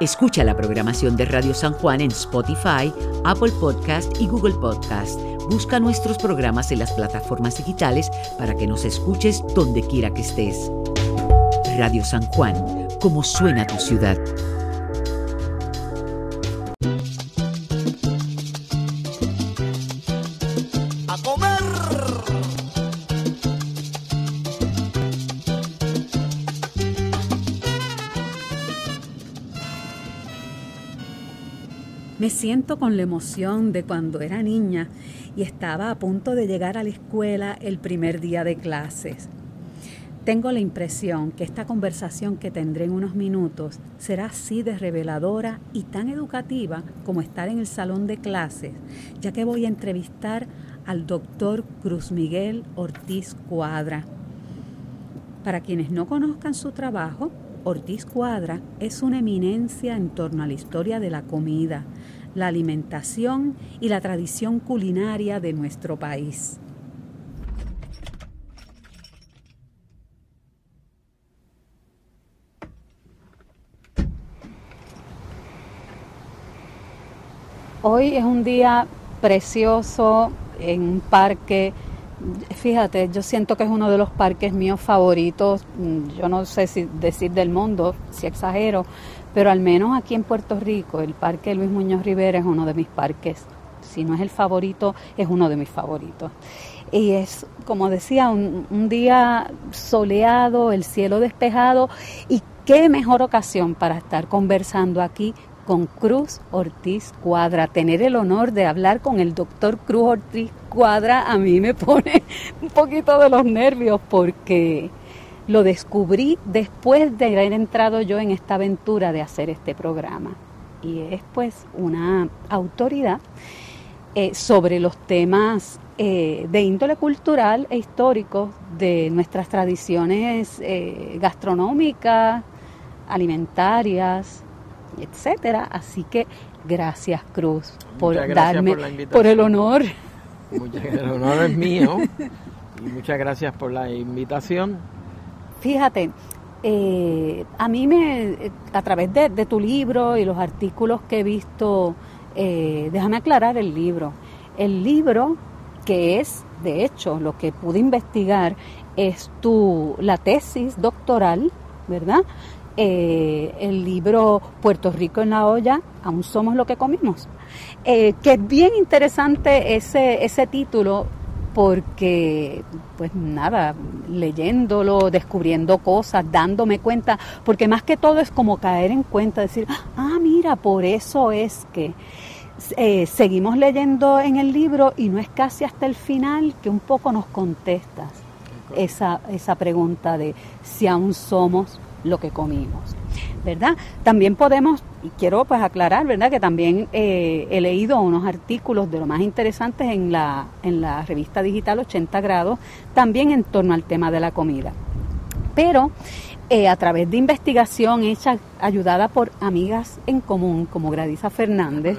Escucha la programación de Radio San Juan en Spotify, Apple Podcast y Google Podcast. Busca nuestros programas en las plataformas digitales para que nos escuches donde quiera que estés. Radio San Juan, como suena tu ciudad. ¡A comer! Me siento con la emoción de cuando era niña y estaba a punto de llegar a la escuela el primer día de clases. Tengo la impresión que esta conversación que tendré en unos minutos será así de reveladora y tan educativa como estar en el salón de clases, ya que voy a entrevistar al doctor Cruz Miguel Ortiz Cuadra. Para quienes no conozcan su trabajo, Ortiz Cuadra es una eminencia en torno a la historia de la comida, la alimentación y la tradición culinaria de nuestro país. Hoy es un día precioso en un parque. Fíjate, yo siento que es uno de los parques míos favoritos. Yo no sé si decir del mundo, si exagero, pero al menos aquí en Puerto Rico, el Parque Luis Muñoz Rivera es uno de mis parques. Si no es el favorito, es uno de mis favoritos. Y es, como decía, un día soleado, el cielo despejado, y qué mejor ocasión para estar conversando aquí con Cruz Ortiz Cuadra. Tener el honor de hablar con el doctor Cruz Ortiz Cuadra a mí me pone un poquito de los nervios porque lo descubrí después de haber entrado yo en esta aventura de hacer este programa. Y es pues una autoridad sobre los temas de índole cultural e histórico de nuestras tradiciones gastronómicas, alimentarias, etcétera. Así que gracias, Cruz, por darme por el honor. El honor es mío y muchas gracias por la invitación. Fíjate, a mí a través de tu libro y los artículos que he visto, déjame aclarar el libro. El libro, que es, de hecho, lo que pude investigar, es la tesis doctoral, ¿verdad? El libro Puerto Rico en la olla, aún somos lo que comimos, que es bien interesante ese título porque pues nada, leyéndolo, descubriendo cosas, dándome cuenta, porque más que todo es como caer en cuenta, decir, mira, por eso es que seguimos leyendo en el libro y no es casi hasta el final que un poco nos contestas esa pregunta de si aún somos lo que comimos, ¿verdad? También podemos, y quiero pues aclarar, ¿verdad?, que también he leído unos artículos de lo más interesantes en la revista digital 80 grados, también en torno al tema de la comida. Pero a través de investigación hecha, ayudada por amigas en común, como Gradisa Fernández,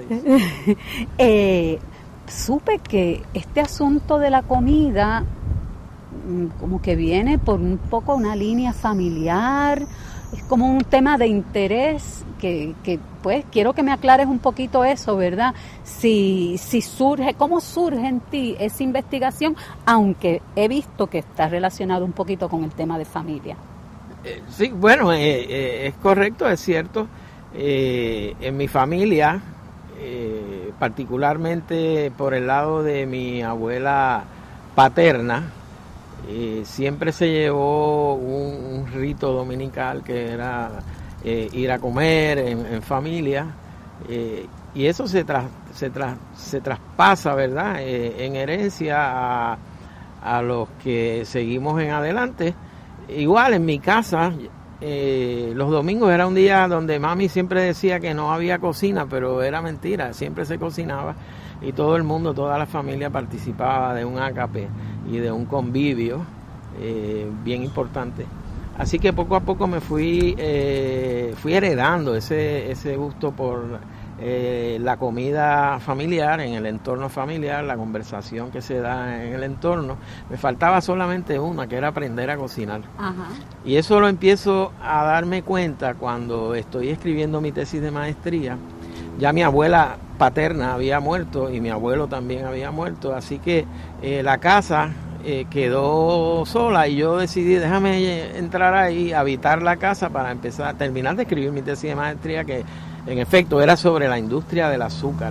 supe que este asunto de la comida como que viene por un poco una línea familiar, es como un tema de interés que pues quiero que me aclares un poquito eso, ¿verdad? Si surge, ¿cómo surge en ti esa investigación? Aunque he visto que está relacionado un poquito con el tema de familia. Sí, bueno, es correcto, es cierto. En mi familia, particularmente por el lado de mi abuela paterna, siempre se llevó un rito dominical que era ir a comer en familia, y eso se traspasa, ¿verdad?, en herencia a los que seguimos en adelante. Igual en mi casa, los domingos era un día donde mami siempre decía que no había cocina, pero era mentira, siempre se cocinaba y todo el mundo, toda la familia participaba de un ágape y de un convivio bien importante. Así que poco a poco me fui heredando ese gusto por la comida familiar, en el entorno familiar, la conversación que se da en el entorno. Me faltaba solamente una, que era aprender a cocinar. Ajá. Y eso lo empiezo a darme cuenta cuando estoy escribiendo mi tesis de maestría. Ya mi abuela paterna había muerto y mi abuelo también había muerto, así que la casa quedó sola y yo decidí, déjame entrar ahí, habitar la casa para empezar a terminar de escribir mi tesis de maestría, que en efecto era sobre la industria del azúcar.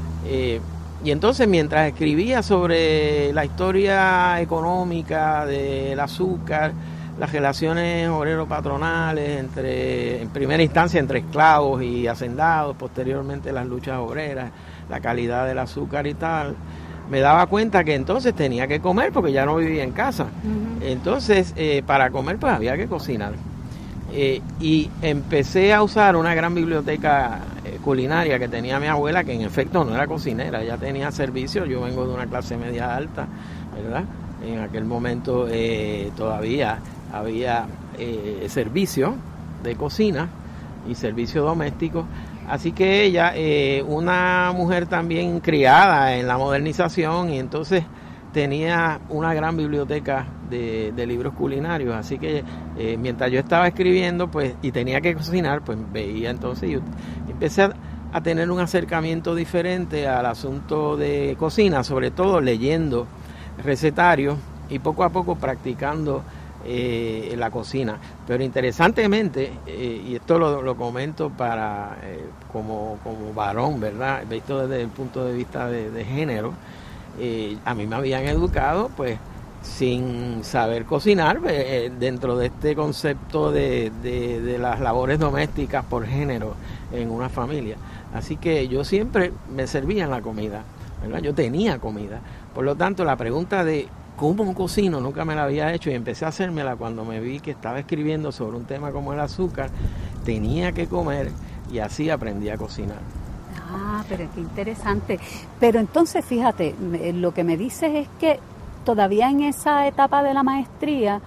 Y entonces mientras escribía sobre la historia económica del azúcar, las relaciones obrero-patronales en primera instancia entre esclavos y hacendados, posteriormente las luchas obreras, la calidad del azúcar y tal, me daba cuenta que entonces tenía que comer porque ya no vivía en casa. Uh-huh. Entonces, para comer pues había que cocinar. Y empecé a usar una gran biblioteca culinaria que tenía mi abuela, que en efecto no era cocinera, ella tenía servicio. Yo vengo de una clase media alta, ¿verdad? En aquel momento todavía había servicio de cocina y servicio doméstico. Así que ella, una mujer también criada en la modernización, y entonces tenía una gran biblioteca de libros culinarios. Así que mientras yo estaba escribiendo pues y tenía que cocinar, pues veía entonces, y empecé a tener un acercamiento diferente al asunto de cocina, sobre todo leyendo recetarios y poco a poco practicando la cocina. Pero interesantemente, y esto lo comento para como varón, ¿verdad? Visto desde el punto de vista de género, a mí me habían educado pues sin saber cocinar dentro de este concepto de las labores domésticas por género en una familia. Así que yo siempre me servía en la comida, ¿verdad? Yo tenía comida. Por lo tanto, la pregunta de cómo cocino nunca me la había hecho, y empecé a hacérmela cuando me vi que estaba escribiendo sobre un tema como el azúcar. Tenía que comer y así aprendí a cocinar. Ah, pero qué interesante. Pero entonces, fíjate, lo que me dices es que todavía en esa etapa de la maestría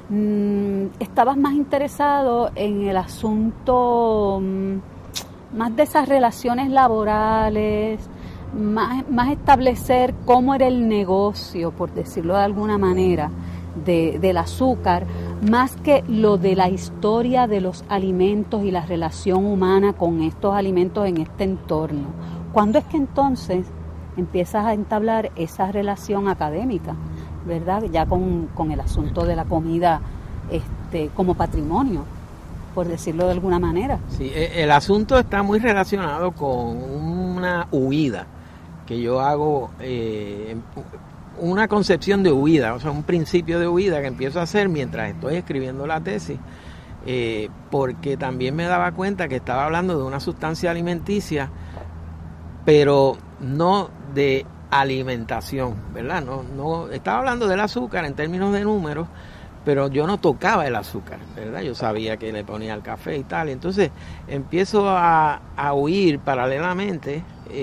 estabas más interesado en el asunto más de esas relaciones laborales, más establecer cómo era el negocio, por decirlo de alguna manera, del azúcar, más que lo de la historia de los alimentos y la relación humana con estos alimentos en este entorno. ¿Cuándo es que entonces empiezas a entablar esa relación académica, verdad? Ya con el asunto de la comida como patrimonio, por decirlo de alguna manera. Sí, el asunto está muy relacionado con una huida que yo hago, una concepción de huida, o sea, un principio de huida que empiezo a hacer mientras estoy escribiendo la tesis, porque también me daba cuenta que estaba hablando de una sustancia alimenticia, pero no de alimentación, ¿verdad? No estaba hablando del azúcar en términos de números, pero yo no tocaba el azúcar, ¿verdad? Yo sabía que le ponía el café y tal. Entonces empiezo a huir paralelamente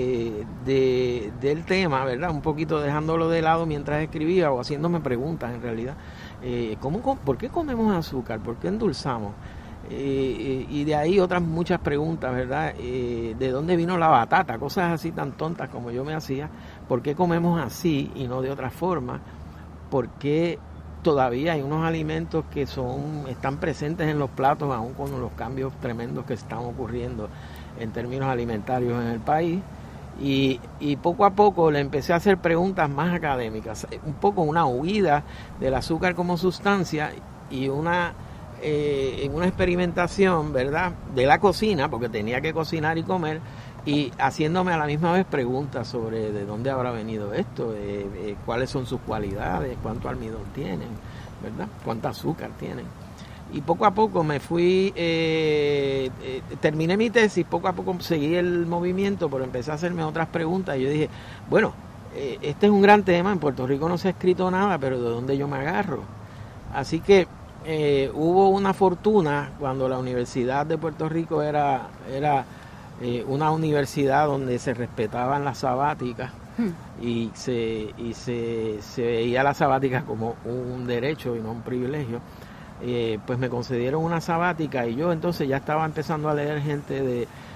del tema, ¿verdad? Un poquito dejándolo de lado mientras escribía, o haciéndome preguntas en realidad. ¿Por qué comemos azúcar? ¿Por qué endulzamos? Y de ahí otras muchas preguntas, ¿verdad? ¿De dónde vino la batata? Cosas así tan tontas como yo me hacía. ¿Por qué comemos así y no de otra forma? ¿Por qué todavía hay unos alimentos que están presentes en los platos, aún con los cambios tremendos que están ocurriendo en términos alimentarios en el país? Y poco a poco le empecé a hacer preguntas más académicas, un poco una huida del azúcar como sustancia y en una experimentación, ¿verdad?, de la cocina, porque tenía que cocinar y comer, y haciéndome a la misma vez preguntas sobre de dónde habrá venido esto, cuáles son sus cualidades, cuánto almidón tienen, ¿verdad?, cuánto azúcar tienen. Y poco a poco me fui, terminé mi tesis, poco a poco seguí el movimiento, pero empecé a hacerme otras preguntas, y yo dije, bueno, este es un gran tema, en Puerto Rico no se ha escrito nada, pero ¿de dónde yo me agarro? Así que hubo una fortuna cuando la Universidad de Puerto Rico era una universidad donde se respetaban las sabáticas y se veía las sabáticas como un derecho y no un privilegio. Pues me concedieron una sabática y yo entonces ya estaba empezando a leer gente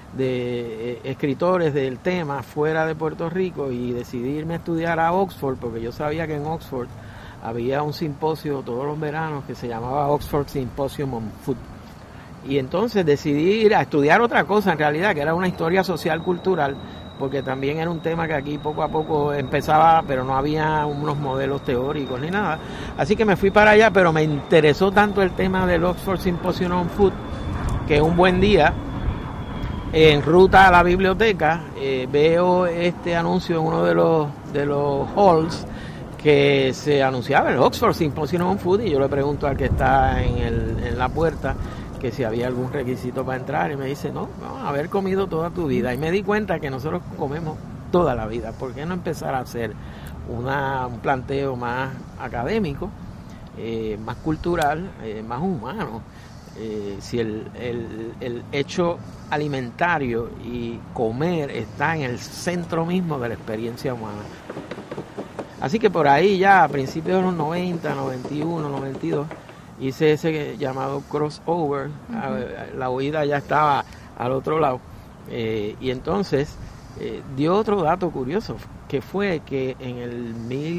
de escritores del tema fuera de Puerto Rico y decidí irme a estudiar a Oxford, porque yo sabía que en Oxford había un simposio todos los veranos que se llamaba Oxford Symposium on Food. Y entonces decidí ir a estudiar otra cosa en realidad, que era una historia social cultural, porque también era un tema que aquí poco a poco empezaba, pero no había unos modelos teóricos ni nada. Así que me fui para allá, pero me interesó tanto el tema del Oxford Symposium on Food, que un buen día, en ruta a la biblioteca, veo este anuncio en uno de los halls que se anunciaba el Oxford Symposium on Food, y yo le pregunto al que está en la puerta que si había algún requisito para entrar, y me dice, no, haber comido toda tu vida. Y me di cuenta que nosotros comemos toda la vida. ¿Por qué no empezar a hacer un planteo más académico, más cultural, más humano? Si el hecho alimentario y comer está en el centro mismo de la experiencia humana. Así que por ahí ya a principios de los 90, 91, 92, hice ese llamado crossover. La oída ya estaba al otro lado. Y entonces dio otro dato curioso, que fue que en el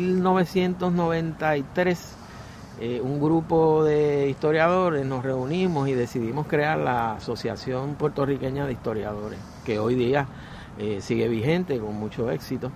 1993 un grupo de historiadores nos reunimos y decidimos crear la Asociación Puertorriqueña de Historiadores, que hoy día sigue vigente con mucho éxito.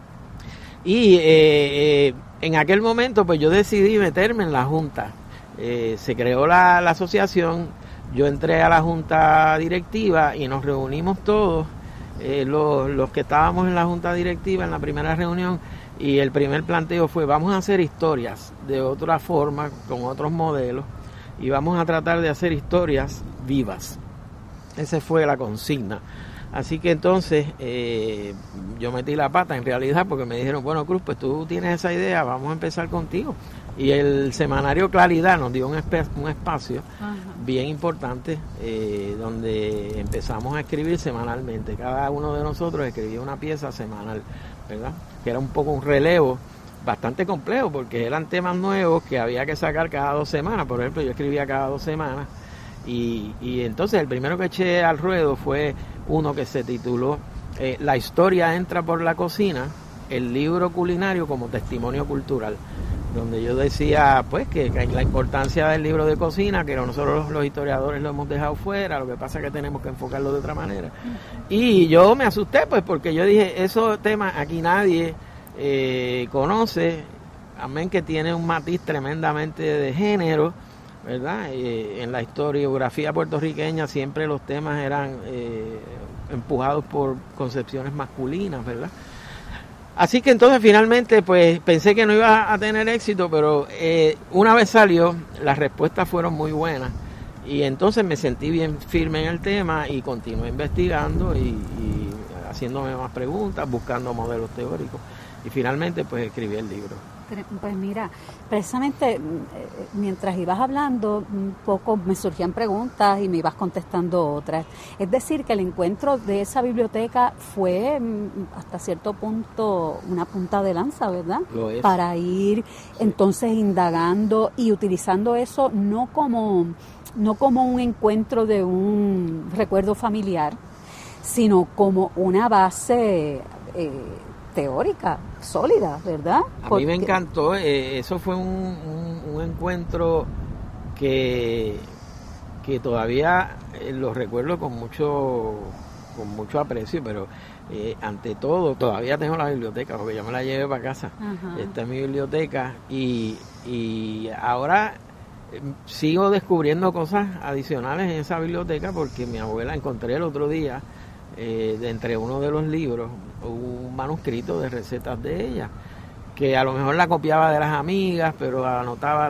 Y en aquel momento pues yo decidí meterme en la junta. Se creó la asociación, yo entré a la junta directiva y nos reunimos todos, los que estábamos en la junta directiva en la primera reunión, y el primer planteo fue: vamos a hacer historias de otra forma, con otros modelos, y vamos a tratar de hacer historias vivas. Esa fue la consigna. Así que entonces yo metí la pata en realidad, porque me dijeron, bueno, Cruz, pues tú tienes esa idea, vamos a empezar contigo. Y el semanario Claridad nos dio un espacio bien importante, donde empezamos a escribir semanalmente. Cada uno de nosotros escribía una pieza semanal, ¿verdad? Que era un poco un relevo bastante complejo, porque eran temas nuevos que había que sacar cada 2 semanas. Por ejemplo, yo escribía cada 2 semanas. Y entonces el primero que eché al ruedo fue uno que se tituló La historia entra por la cocina, el libro culinario como testimonio cultural, donde yo decía pues que la importancia del libro de cocina, que nosotros los historiadores lo hemos dejado fuera, lo que pasa es que tenemos que enfocarlo de otra manera. Y yo me asusté pues, porque yo dije, esos temas aquí nadie conoce, amén que tiene un matiz tremendamente de género, ¿verdad? En la historiografía puertorriqueña siempre los temas eran empujados por concepciones masculinas, ¿verdad? Así que entonces finalmente pues pensé que no iba a tener éxito, pero una vez salió, las respuestas fueron muy buenas, y entonces me sentí bien firme en el tema y continué investigando y haciéndome más preguntas, buscando modelos teóricos, y finalmente pues escribí el libro. Pues mira, precisamente mientras ibas hablando un poco me surgían preguntas y me ibas contestando otras. Es decir, que el encuentro de esa biblioteca fue hasta cierto punto una punta de lanza, ¿verdad? Lo es. Para ir entonces indagando y utilizando eso no como un encuentro de un recuerdo familiar, sino como una base teórica, sólida, ¿verdad? A mí me encantó, eso fue un encuentro que todavía lo recuerdo con mucho aprecio, pero ante todo todavía tengo la biblioteca, porque yo me la llevé para casa. Esta es mi biblioteca, y ahora sigo descubriendo cosas adicionales en esa biblioteca, porque mi abuela, encontré el otro día de entre uno de los libros un manuscrito de recetas de ella, que a lo mejor la copiaba de las amigas, pero anotaba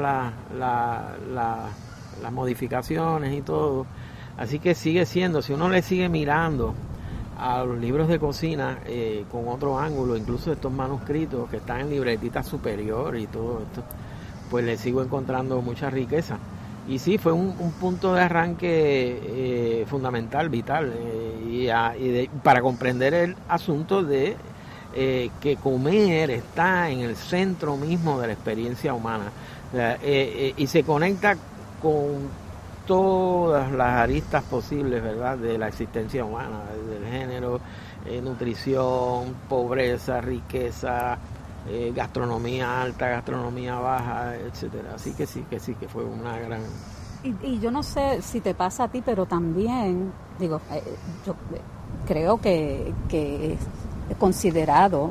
las modificaciones y todo. Así que sigue siendo, si uno le sigue mirando a los libros de cocina con otro ángulo, incluso estos manuscritos que están en libretita superior y todo esto, pues le sigo encontrando mucha riqueza. Y sí, fue un punto de arranque fundamental, vital, para comprender el asunto de que comer está en el centro mismo de la experiencia humana. Y se conecta todas las aristas posibles, ¿verdad?, de la existencia humana, del género, nutrición, pobreza, riqueza, gastronomía alta, gastronomía baja, etcétera. Así que sí, que fue una gran... Y yo no sé si te pasa a ti, pero también, digo, yo creo que es considerado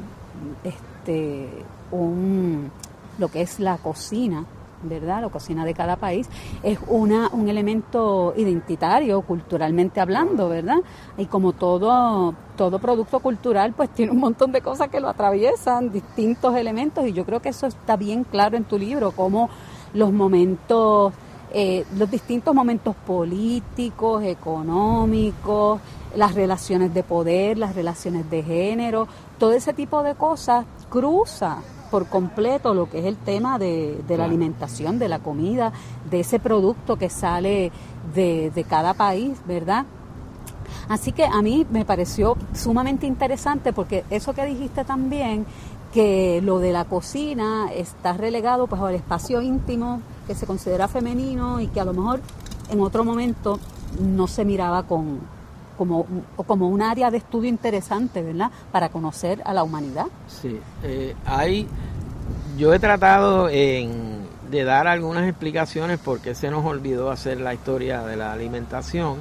lo que es la cocina, ¿verdad? La cocina de cada país es un elemento identitario, culturalmente hablando, ¿verdad? Y como todo producto cultural, pues tiene un montón de cosas que lo atraviesan, distintos elementos, y yo creo que eso está bien claro en tu libro, como los distintos momentos políticos, económicos, las relaciones de poder, las relaciones de género, todo ese tipo de cosas cruza por completo lo que es el tema de la alimentación, de la comida, de ese producto que sale de cada país, ¿verdad? Así que a mí me pareció sumamente interesante, porque eso que dijiste también, que lo de la cocina está relegado pues al espacio íntimo que se considera femenino y que a lo mejor en otro momento no se miraba como un área de estudio interesante, ¿verdad?, para conocer a la humanidad. Sí, yo he tratado de dar algunas explicaciones porque se nos olvidó hacer la historia de la alimentación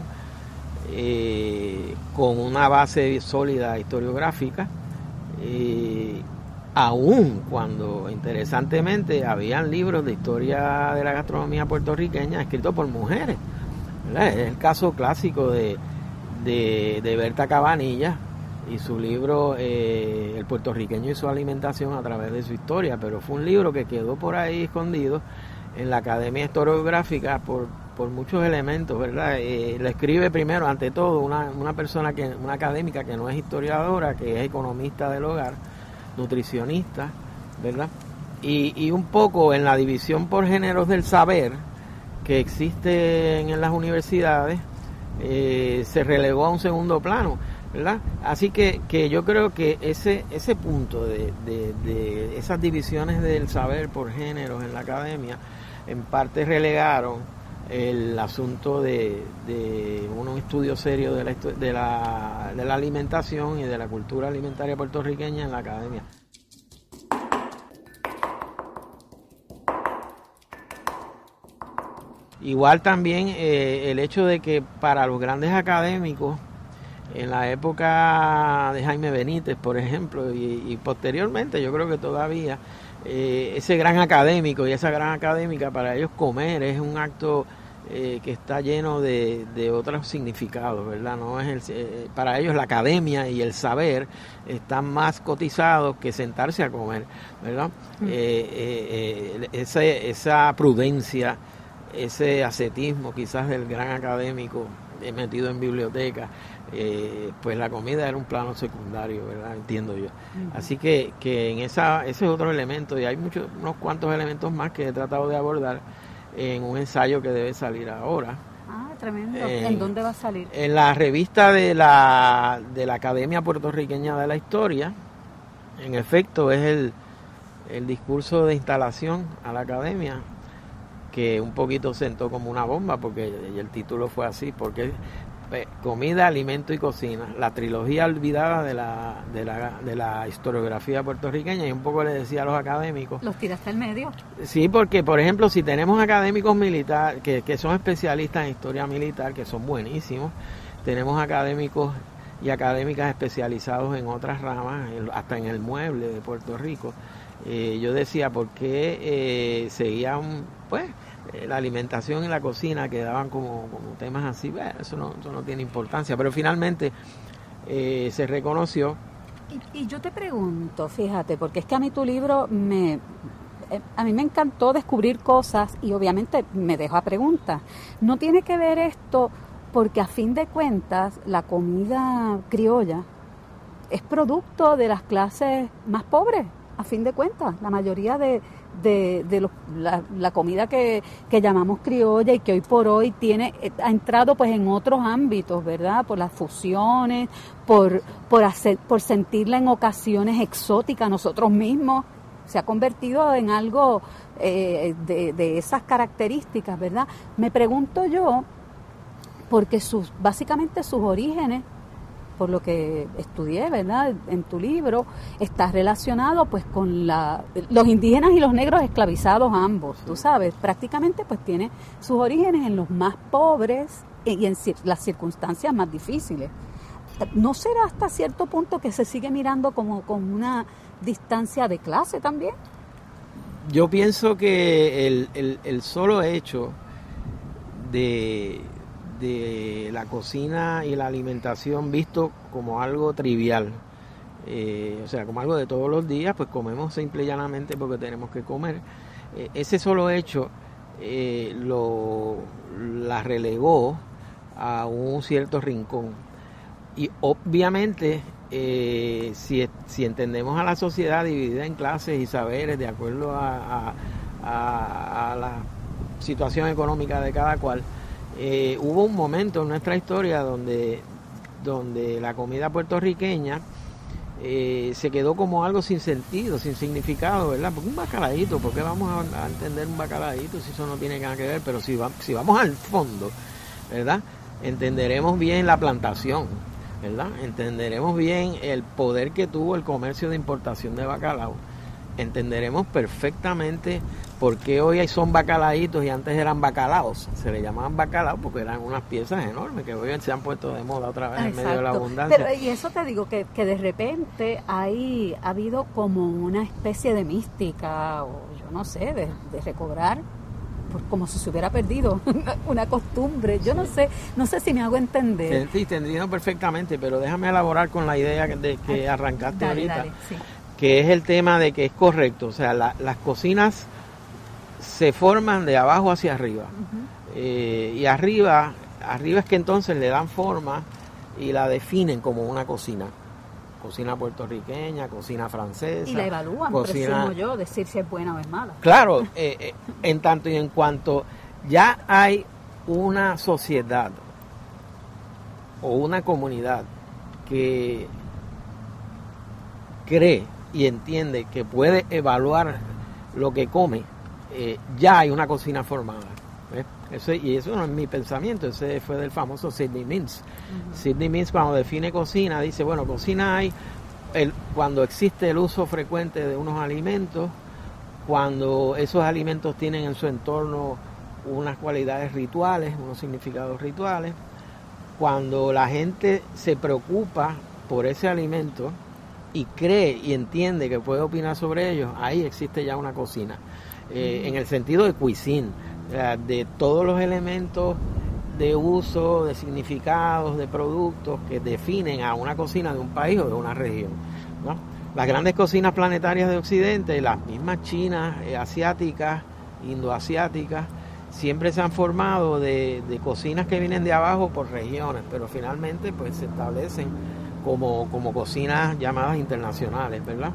con una base sólida historiográfica, aún cuando interesantemente habían libros de historia de la gastronomía puertorriqueña escritos por mujeres, ¿verdad? Es el caso clásico de Berta Cabanilla y su libro El puertorriqueño y su alimentación a través de su historia, pero fue un libro que quedó por ahí escondido en la Academia Historiográfica por muchos elementos, ¿verdad? Lo escribe primero, ante todo, una persona una académica que no es historiadora, que es economista del hogar, nutricionista, ¿verdad? Y un poco en la división por géneros del saber que existe en las universidades, se relegó a un segundo plano, ¿verdad? Así que yo creo que ese punto de esas divisiones del saber por géneros en la academia en parte relegaron el asunto de un estudio serio de la alimentación y de la cultura alimentaria puertorriqueña en la academia. Igual también el hecho de que para los grandes académicos, en la época de Jaime Benítez, por ejemplo, y posteriormente, yo creo que todavía, ese gran académico y esa gran académica, para ellos comer es un acto que está lleno de otros significados, ¿verdad? No es para ellos la academia y el saber están más cotizados que sentarse a comer, ¿verdad? Esa prudencia, ese ascetismo quizás del gran académico metido en biblioteca, pues la comida era un plano secundario, ¿verdad? Entiendo yo. Así que ese es otro elemento, y hay unos cuantos elementos más que he tratado de abordar en un ensayo que debe salir ahora. Ah, tremendo. ¿En dónde va a salir? En la revista de la Academia Puertorriqueña de la Historia. En efecto, es el discurso de instalación a la academia, que un poquito sentó como una bomba, porque el título fue así, porque comida, alimento y cocina, la trilogía olvidada de la historiografía puertorriqueña. Y un poco le decía a los académicos, ¿los tiraste al medio? Sí, porque por ejemplo, si tenemos académicos militares que son especialistas en historia militar, que son buenísimos, tenemos académicos y académicas especializados en otras ramas, hasta en el mueble de Puerto Rico. Yo decía, ¿por qué seguían la alimentación y la cocina quedaban como temas así? Bueno, eso no tiene importancia, pero finalmente se reconoció. Y yo te pregunto, fíjate, porque es que a mí tu libro a mí me encantó descubrir cosas, y obviamente me deja preguntas. ¿No tiene que ver esto porque a fin de cuentas la comida criolla es producto de las clases más pobres? A fin de cuentas, la mayoría de la comida que llamamos criolla y que hoy por hoy ha entrado pues en otros ámbitos, ¿verdad? Por las fusiones, por sentirla en ocasiones exótica nosotros mismos, se ha convertido en algo de esas características, ¿verdad? Me pregunto yo, porque básicamente sus orígenes, por lo que estudié, ¿verdad?, en tu libro, está relacionado pues con los indígenas y los negros esclavizados ambos, tú sabes, prácticamente pues tiene sus orígenes en los más pobres y en las circunstancias más difíciles. ¿No será hasta cierto punto que se sigue mirando como con una distancia de clase también? Yo pienso que el solo hecho de la cocina y la alimentación visto como algo trivial, o sea, como algo de todos los días, pues comemos simple y llanamente porque tenemos que comer. Ese solo hecho la relegó a un cierto rincón. Y obviamente, si entendemos a la sociedad dividida en clases y saberes de acuerdo a la situación económica de cada cual, hubo un momento en nuestra historia donde la comida puertorriqueña se quedó como algo sin sentido, sin significado, ¿verdad? Porque un bacalaíto, ¿por qué vamos a entender un bacalaíto si eso no tiene nada que ver? Pero si vamos al fondo, ¿verdad?, entenderemos bien la plantación, ¿verdad? Entenderemos bien el poder que tuvo el comercio de importación de bacalao. Entenderemos perfectamente por qué hoy son bacalaitos y antes eran bacalaos. Se le llamaban bacalaos porque eran unas piezas enormes que hoy se han puesto de moda otra vez. Exacto. En medio de la abundancia. Pero, y eso te digo, que de repente ha habido como una especie de mística, o yo no sé, de recobrar, como si se hubiera perdido una costumbre. Yo no sé si me hago entender. Sí, te entiendo perfectamente, pero déjame elaborar con la idea que arrancaste ahorita. Dale, sí. Que es el tema de que es correcto, o sea, las cocinas se forman de abajo hacia arriba, y arriba es que entonces le dan forma y la definen como una cocina puertorriqueña, cocina francesa. Y la evalúan, presumo yo, decir si es buena o es mala. Claro, en tanto y en cuanto ya hay una sociedad o una comunidad que cree y entiende que puede evaluar lo que come, ya hay una cocina formada. Y eso no es mi pensamiento, ese fue del famoso Sidney Mintz. Sidney Mintz, cuando define cocina, dice, bueno, cocina hay cuando existe el uso frecuente de unos alimentos, cuando esos alimentos tienen en su entorno unas cualidades rituales, unos significados rituales, cuando la gente se preocupa por ese alimento y cree y entiende que puede opinar sobre ellos, ahí existe ya una cocina. En el sentido de cuisine, de todos los elementos de uso, de significados, de productos que definen a una cocina de un país o de una región, ¿no? Las grandes cocinas planetarias de Occidente, las mismas chinas, asiáticas, indoasiáticas, siempre se han formado de cocinas que vienen de abajo por regiones, pero finalmente pues se establecen como cocinas llamadas internacionales, ¿verdad?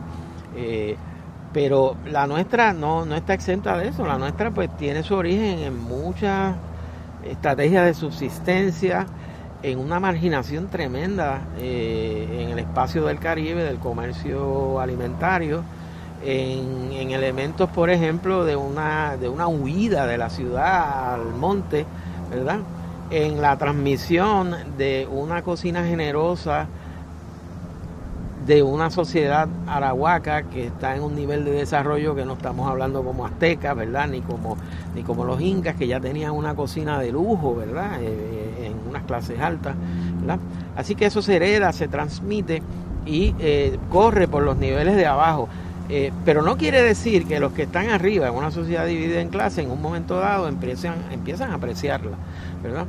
Pero la nuestra no está exenta de eso. La nuestra pues tiene su origen en muchas estrategias de subsistencia, en una marginación tremenda en el espacio del Caribe, del comercio alimentario, en elementos, por ejemplo, de una huida de la ciudad al monte, ¿verdad? En la transmisión de una cocina generosa de una sociedad arahuaca que está en un nivel de desarrollo que no estamos hablando como aztecas, ¿verdad? Ni como los incas, que ya tenían una cocina de lujo, ¿verdad? En unas clases altas, ¿verdad? Así que eso se hereda, se transmite y corre por los niveles de abajo. Pero no quiere decir que los que están arriba, en una sociedad dividida en clases, en un momento dado empiezan a apreciarla, ¿verdad?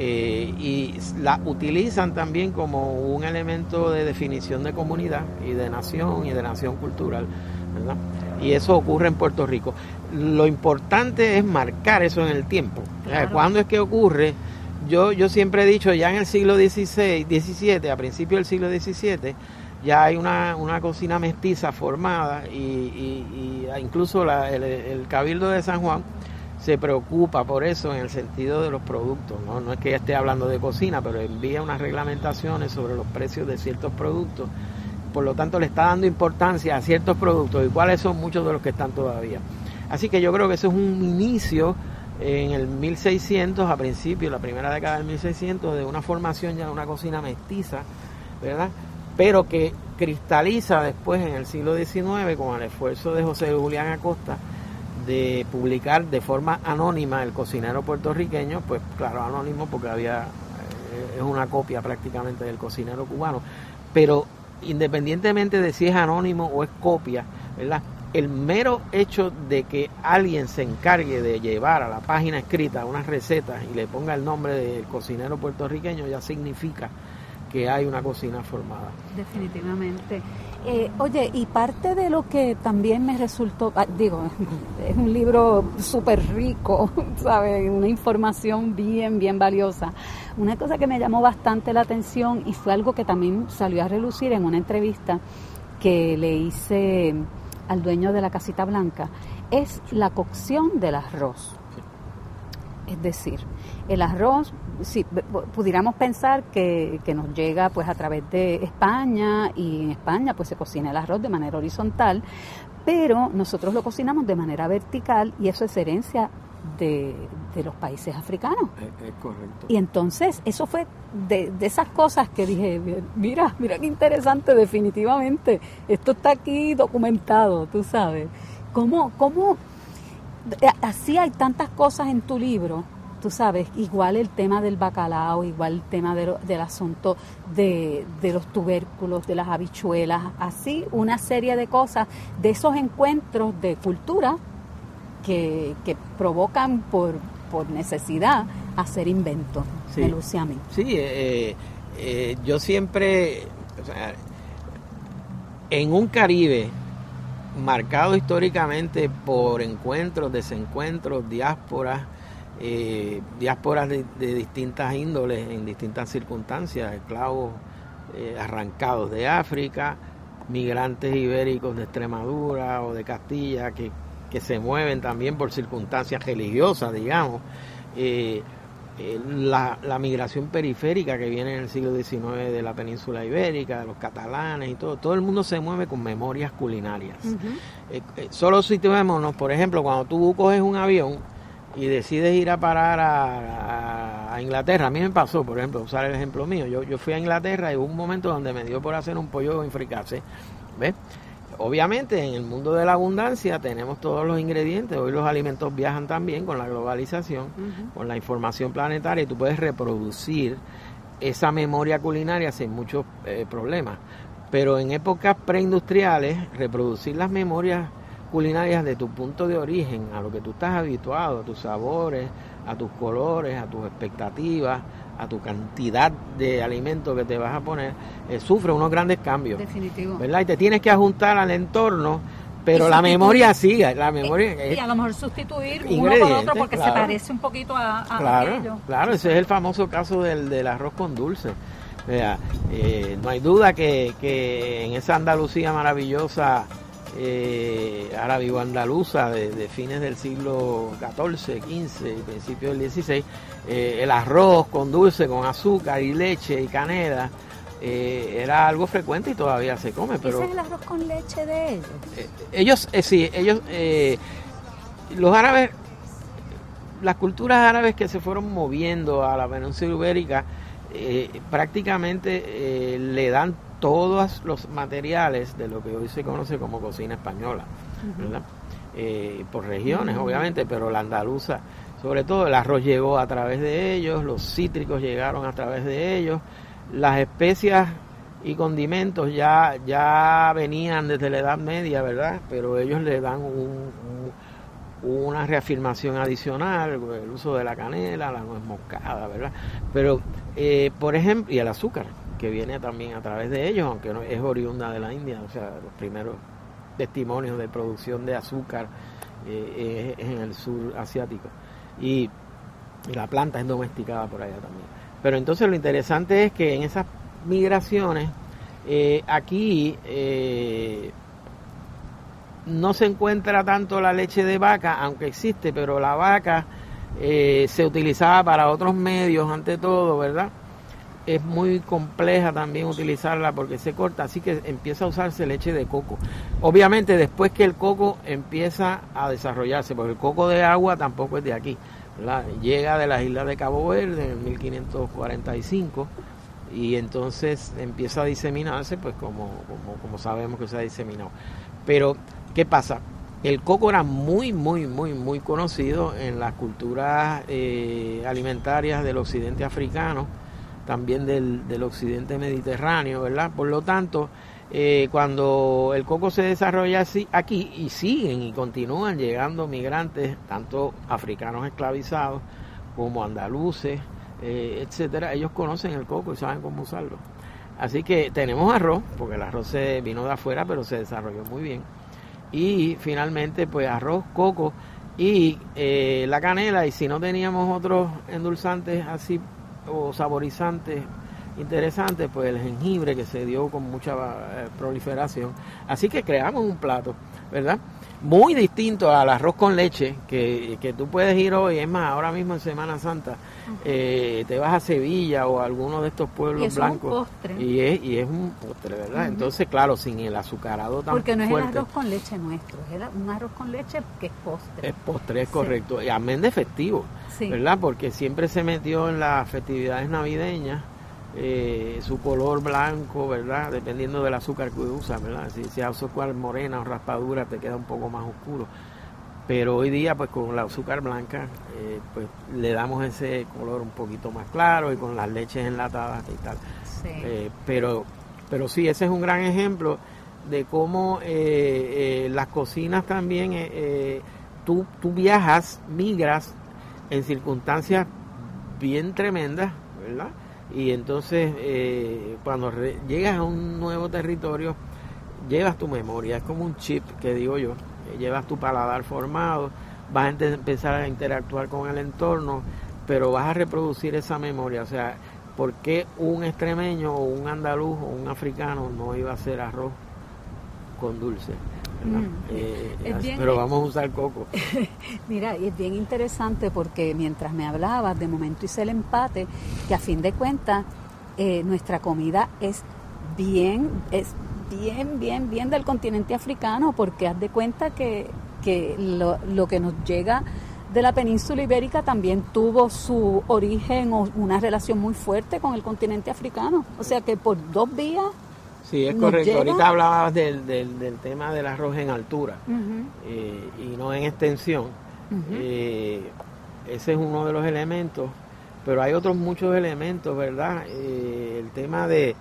Y la utilizan también como un elemento de definición de comunidad y de nación cultural, ¿verdad? Y eso ocurre en Puerto Rico. Lo importante es marcar eso en el tiempo. Claro. ¿Cuándo es que ocurre? Yo siempre he dicho, ya en el siglo XVII, a principios del siglo XVII, ya hay una cocina mestiza formada y incluso el Cabildo de San Juan se preocupa por eso en el sentido de los productos, ¿no? No es que esté hablando de cocina, pero envía unas reglamentaciones sobre los precios de ciertos productos. Por lo tanto, le está dando importancia a ciertos productos. ¿Y cuáles son muchos de los que están todavía? Así que yo creo que eso es un inicio en el 1600, a principios, la primera década del 1600, de una formación ya de una cocina mestiza, ¿verdad? Pero que cristaliza después en el siglo XIX con el esfuerzo de José Julián Acosta de publicar de forma anónima El cocinero puertorriqueño, pues claro, anónimo porque es una copia prácticamente del cocinero cubano, pero independientemente de si es anónimo o es copia, ¿verdad? El mero hecho de que alguien se encargue de llevar a la página escrita unas recetas y le ponga el nombre del cocinero puertorriqueño ya significa que hay una cocina formada. Definitivamente. Oye, y parte de lo que también me resultó, es un libro súper rico, ¿sabes? Una información bien valiosa. Una cosa que me llamó bastante la atención y fue algo que también salió a relucir en una entrevista que le hice al dueño de la Casita Blanca, es la cocción del arroz. Es decir, el arroz, sí, pudiéramos pensar que nos llega pues a través de España, y en España pues se cocina el arroz de manera horizontal, pero nosotros lo cocinamos de manera vertical y eso es herencia de los países africanos. Es correcto. Y entonces eso fue de esas cosas que dije, mira qué interesante, definitivamente, esto está aquí documentado, tú sabes. ¿Cómo así hay tantas cosas en tu libro, tú sabes, igual el tema del bacalao, igual el tema del asunto de los tubérculos, de las habichuelas, así una serie de cosas, de esos encuentros de cultura que provocan por necesidad hacer inventos. Sí. Me luce a mí. Sí, yo siempre, o sea, en un Caribe marcado históricamente por encuentros, desencuentros, diásporas de distintas índoles, en distintas circunstancias, esclavos arrancados de África, migrantes ibéricos de Extremadura o de Castilla que se mueven también por circunstancias religiosas, digamos, la migración periférica que viene en el siglo XIX de la península ibérica, de los catalanes y todo el mundo se mueve con memorias culinarias. Uh-huh. Solo situémonos, por ejemplo, cuando tú coges un avión y decides ir a parar a Inglaterra, a mí me pasó, por ejemplo, usar el ejemplo mío, yo fui a Inglaterra y hubo un momento donde me dio por hacer un pollo en fricase, ¿ves? Obviamente en el mundo de la abundancia tenemos todos los ingredientes, hoy los alimentos viajan también con la globalización, uh-huh, con la información planetaria, y tú puedes reproducir esa memoria culinaria sin muchos problemas, pero en épocas preindustriales reproducir las memorias culinarias de tu punto de origen, a lo que tú estás habituado, a tus sabores, a tus colores, a tus expectativas, a tu cantidad de alimento que te vas a poner, sufre unos grandes cambios. Definitivo. ¿Verdad? Y te tienes que ajustar al entorno, pero la memoria sigue, la memoria... Y a lo mejor sustituir uno por otro porque claro, se parece un poquito a aquello. Claro, ese es el famoso caso del arroz con dulce. No hay duda que en esa Andalucía maravillosa, árabe-andaluza de fines del siglo XIV, XV y principios del XVI, el arroz con dulce, con azúcar y leche y canela, era algo frecuente y todavía se come. Pero ¿ese es el arroz con leche de ellos? Los árabes, las culturas árabes que se fueron moviendo a la península ibérica, prácticamente le dan todos los materiales de lo que hoy se conoce como cocina española, ¿verdad? Por regiones, obviamente, pero la andaluza, sobre todo, el arroz llegó a través de ellos, los cítricos llegaron a través de ellos, las especias y condimentos ya venían desde la Edad Media, ¿verdad? Pero ellos le dan una reafirmación adicional, el uso de la canela, la nuez moscada, ¿verdad? Pero, por ejemplo, y el azúcar, que viene también a través de ellos, aunque no es oriunda de la India, o sea, los primeros testimonios de producción de azúcar es en el sur asiático, y la planta es domesticada por allá también. Pero entonces lo interesante es que en esas migraciones, aquí no se encuentra tanto la leche de vaca, aunque existe, pero la vaca se utilizaba para otros medios ante todo, ¿verdad? es muy compleja también utilizarla porque se corta, así que empieza a usarse leche de coco. Obviamente después que el coco empieza a desarrollarse, porque el coco de agua tampoco es de aquí, ¿verdad? Llega de las islas de Cabo Verde en 1545 y entonces empieza a diseminarse, pues como sabemos que se ha diseminado. Pero, ¿qué pasa? El coco era muy conocido en las culturas alimentarias del occidente africano, también del occidente mediterráneo, ¿verdad? Por lo tanto, cuando el coco se desarrolla así, aquí, y siguen y continúan llegando migrantes, tanto africanos esclavizados como andaluces, etcétera, ellos conocen el coco y saben cómo usarlo. Así que tenemos arroz, porque el arroz se vino de afuera, pero se desarrolló muy bien. Y finalmente, pues arroz, coco y la canela, y si no teníamos otros endulzantes así o saborizantes interesantes, pues el jengibre, que se dio con mucha proliferación. Así que creamos un plato, ¿verdad? Muy distinto al arroz con leche, que tú puedes ir hoy, es más, ahora mismo en Semana Santa, te vas a Sevilla o a alguno de estos pueblos blancos. Y es un postre, ¿verdad? Entonces, claro, sin el azucarado tan fuerte. Porque no es el arroz con leche nuestro, es un arroz con leche que es postre. Es postre, es correcto. Y amén de festivo, ¿verdad? Porque siempre se metió en las festividades navideñas, su color blanco, ¿verdad? Dependiendo del azúcar que usas, ¿verdad? Si azúcar morena o raspadura te queda un poco más oscuro. Pero hoy día, pues con la azúcar blanca, pues le damos ese color un poquito más claro, y con las leches enlatadas y tal. Sí. Pero sí, ese es un gran ejemplo de cómo las cocinas también, tú viajas, migras en circunstancias bien tremendas, ¿verdad? Y entonces cuando llegas a un nuevo territorio, llevas tu memoria, es como un chip, que digo yo, llevas tu paladar formado, vas a empezar a interactuar con el entorno, pero vas a reproducir esa memoria. O sea, ¿por qué un extremeño o un andaluz o un africano no iba a hacer arroz con dulce? Pero vamos a usar coco. Mira, y es bien interesante porque mientras me hablabas, de momento hice el empate, que a fin de cuentas nuestra comida es bien del continente africano, porque haz de cuenta que lo que nos llega de la península ibérica también tuvo su origen o una relación muy fuerte con el continente africano. O sea que por dos vías. Sí, es correcto. Ahorita hablabas del tema del arroz en altura y no en extensión. Ese es uno de los elementos, pero hay otros muchos elementos, ¿verdad? El tema de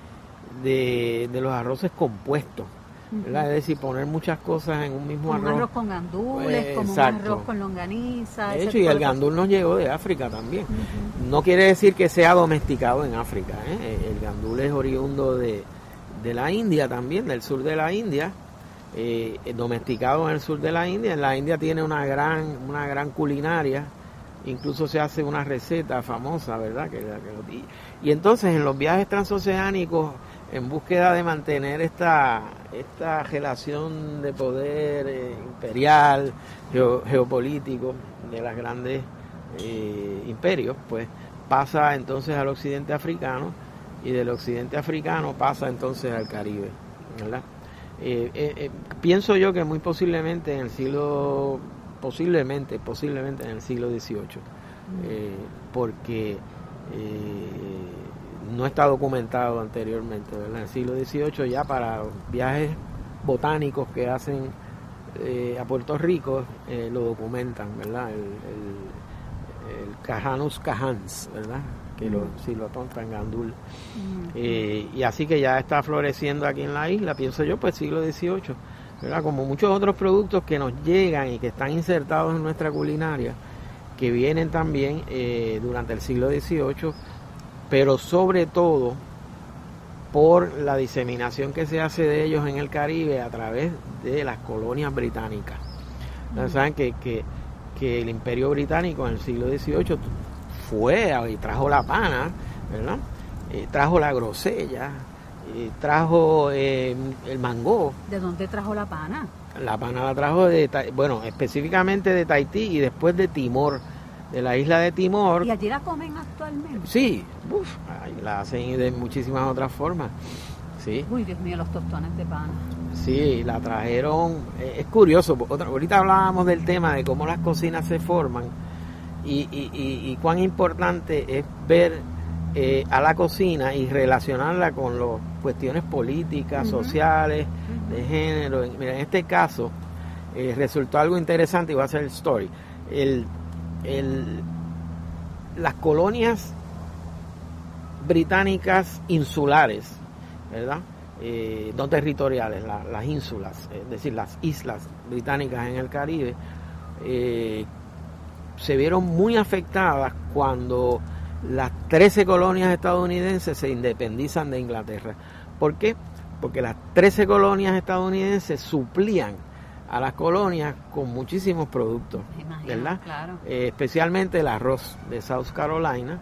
los arroces compuestos, ¿verdad? Es decir, poner muchas cosas en un mismo arroz. Un arroz con gandules, como exacto. Un arroz con longaniza. De hecho, y el gandul nos llegó de África también. No quiere decir que sea domesticado en África, El gandul es oriundo de la India también, del sur de la India, domesticado en el sur de la India. En la India tiene una gran culinaria, incluso se hace una receta famosa, ¿verdad? Y entonces en los viajes transoceánicos, en búsqueda de mantener esta relación de poder imperial, geopolítico de los grandes imperios, pues pasa entonces al occidente africano, y del occidente africano pasa entonces al Caribe, ¿verdad? Pienso yo que muy posiblemente en el siglo en el siglo XVIII, porque no está documentado anteriormente, ¿verdad? En el siglo XVIII ya para viajes botánicos que hacen a Puerto Rico lo documentan, ¿verdad? El Cajanus cajans, ¿verdad? Que si lo tontan gandul. Y así que ya está floreciendo aquí en la isla, pienso yo, pues siglo XVIII, ¿verdad? Como muchos otros productos que nos llegan y que están insertados en nuestra culinaria, que vienen también durante el siglo XVIII, pero sobre todo por la diseminación que se hace de ellos en el Caribe a través de las colonias británicas. Saben que el Imperio Británico en el siglo XVIII fue y trajo la pana, ¿verdad? Trajo la grosella, trajo el mango. ¿De dónde trajo la pana? La pana la trajo específicamente de Tahití y después de Timor, de la isla de Timor. ¿Y allí la comen actualmente? Sí, la hacen de muchísimas otras formas. Sí. Uy, Dios mío, los tostones de pana. Sí, la trajeron. Es curioso, ahorita hablábamos del tema de cómo las cocinas se forman y cuán importante es ver a la cocina y relacionarla con las cuestiones políticas, sociales, de género. Mira, en este caso resultó algo interesante y va a ser el story. Las colonias británicas insulares, ¿verdad? No territoriales, las ínsulas, es decir, las islas británicas en el Caribe, se vieron muy afectadas cuando las 13 colonias estadounidenses se independizan de Inglaterra. ¿Por qué? Porque las 13 colonias estadounidenses suplían a las colonias con muchísimos productos, ¿verdad? Claro. Especialmente el arroz de South Carolina,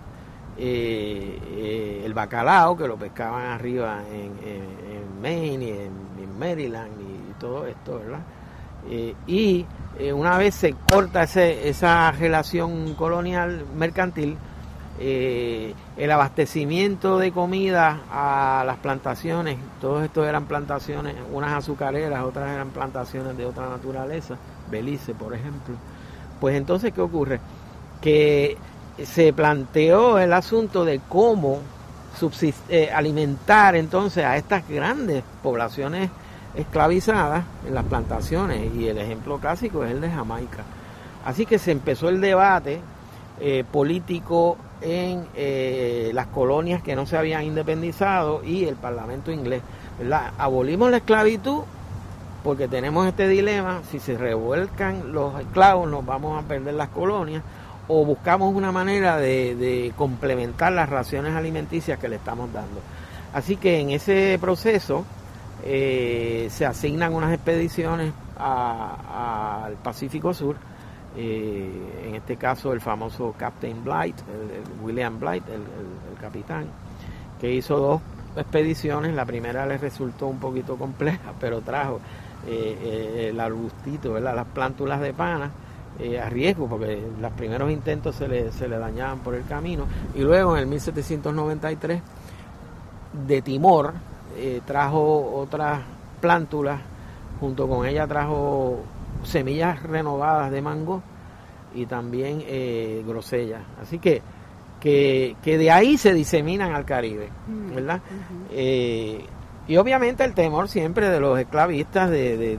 el bacalao, que lo pescaban arriba en Maine y en Maryland y todo esto, ¿verdad? Y una vez se corta esa relación colonial mercantil, el abastecimiento de comida a las plantaciones, todos estos eran plantaciones, unas azucareras, otras eran plantaciones de otra naturaleza, Belice por ejemplo. Pues entonces, ¿qué ocurre? Que se planteó el asunto de cómo alimentar entonces a estas grandes poblaciones esclavizadas en las plantaciones, y el ejemplo clásico es el de Jamaica. Así que se empezó el debate político en las colonias que no se habían independizado y el Parlamento inglés, ¿verdad? Abolimos la esclavitud porque tenemos este dilema: si se revuelcan los esclavos nos vamos a perder las colonias, o buscamos una manera de complementar las raciones alimenticias que le estamos dando. Así que en ese proceso se asignan unas expediciones al Pacífico Sur, en este caso el famoso Captain Blight, William Blight, el capitán, que hizo 2 expediciones. La primera le resultó un poquito compleja, pero trajo el arbustito, ¿verdad? Las plántulas de pana, a riesgo, porque los primeros intentos se le dañaban por el camino, y luego en el 1793 de Timor trajo otras plántulas, junto con ella trajo semillas renovadas de mango y también grosellas, así que de ahí se diseminan al Caribe, ¿verdad? Y obviamente el temor siempre de los esclavistas de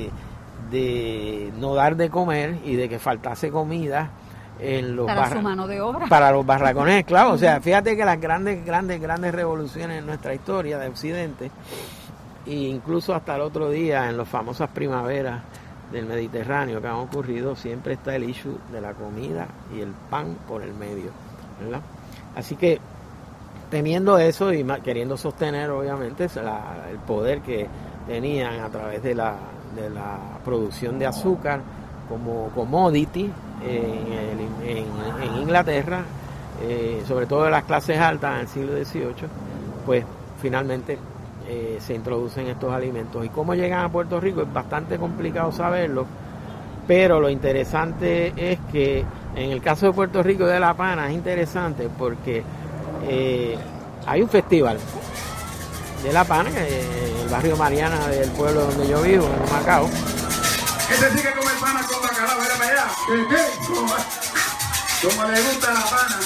no dar de comer y de que faltase comida en los para su mano de obra, para los barracones esclavos. O sea, fíjate que las grandes revoluciones en nuestra historia de Occidente, e incluso hasta el otro día en las famosas primaveras del Mediterráneo que han ocurrido, siempre está el issue de la comida y el pan por el medio, ¿verdad? Así que, temiendo eso y queriendo sostener obviamente el poder que tenían a través de la producción de azúcar como commodity en Inglaterra, sobre todo de las clases altas en el siglo XVIII, pues finalmente se introducen estos alimentos. Y cómo llegan a Puerto Rico es bastante complicado saberlo, pero lo interesante es que en el caso de Puerto Rico de La Pana es interesante porque hay un festival de La Pana, en el barrio Mariana del pueblo donde yo vivo, en Macao. Este sí que come pana con bacalao, mira para allá. ¿Qué? Como le gusta la pana.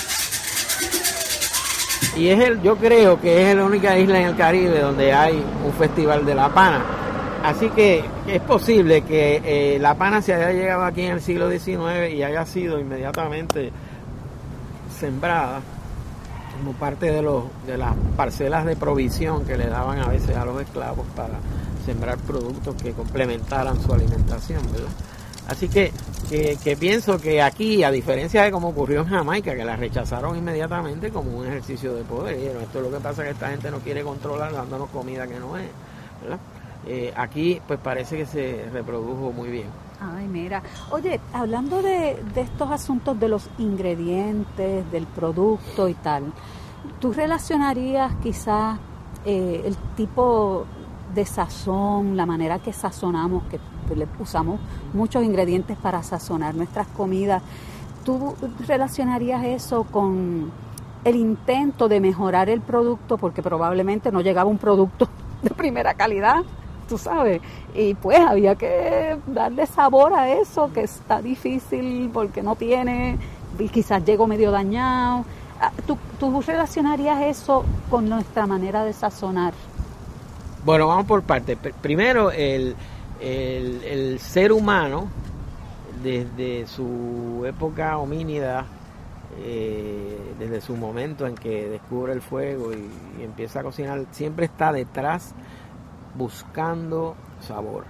Y yo creo que es la única isla en el Caribe donde hay un festival de la pana. Así que es posible que la pana se haya llegado aquí en el siglo XIX y haya sido inmediatamente sembrada como parte de las parcelas de provisión que le daban a veces a los esclavos para sembrar productos que complementaran su alimentación, ¿verdad? Así que pienso que aquí, a diferencia de como ocurrió en Jamaica, que la rechazaron inmediatamente como un ejercicio de poder, y esto es lo que pasa, que esta gente no quiere controlar dándonos comida que no es, ¿verdad? Aquí pues parece que se reprodujo muy bien. Ay, mira, oye, hablando de estos asuntos de los ingredientes, del producto y tal, ¿tú relacionarías quizás el tipo de sazón, la manera que sazonamos, que le usamos muchos ingredientes para sazonar nuestras comidas, ¿Tú relacionarías eso con el intento de mejorar el producto? Porque probablemente no llegaba un producto de primera calidad, tú sabes, y pues había que darle sabor a eso, que está difícil porque no tiene, y quizás llegó medio dañado. ¿Tú relacionarías eso con nuestra manera de sazonar? Bueno, vamos por partes. Primero, el ser humano, desde su época homínida, desde su momento en que descubre el fuego y empieza a cocinar, siempre está detrás buscando sabor,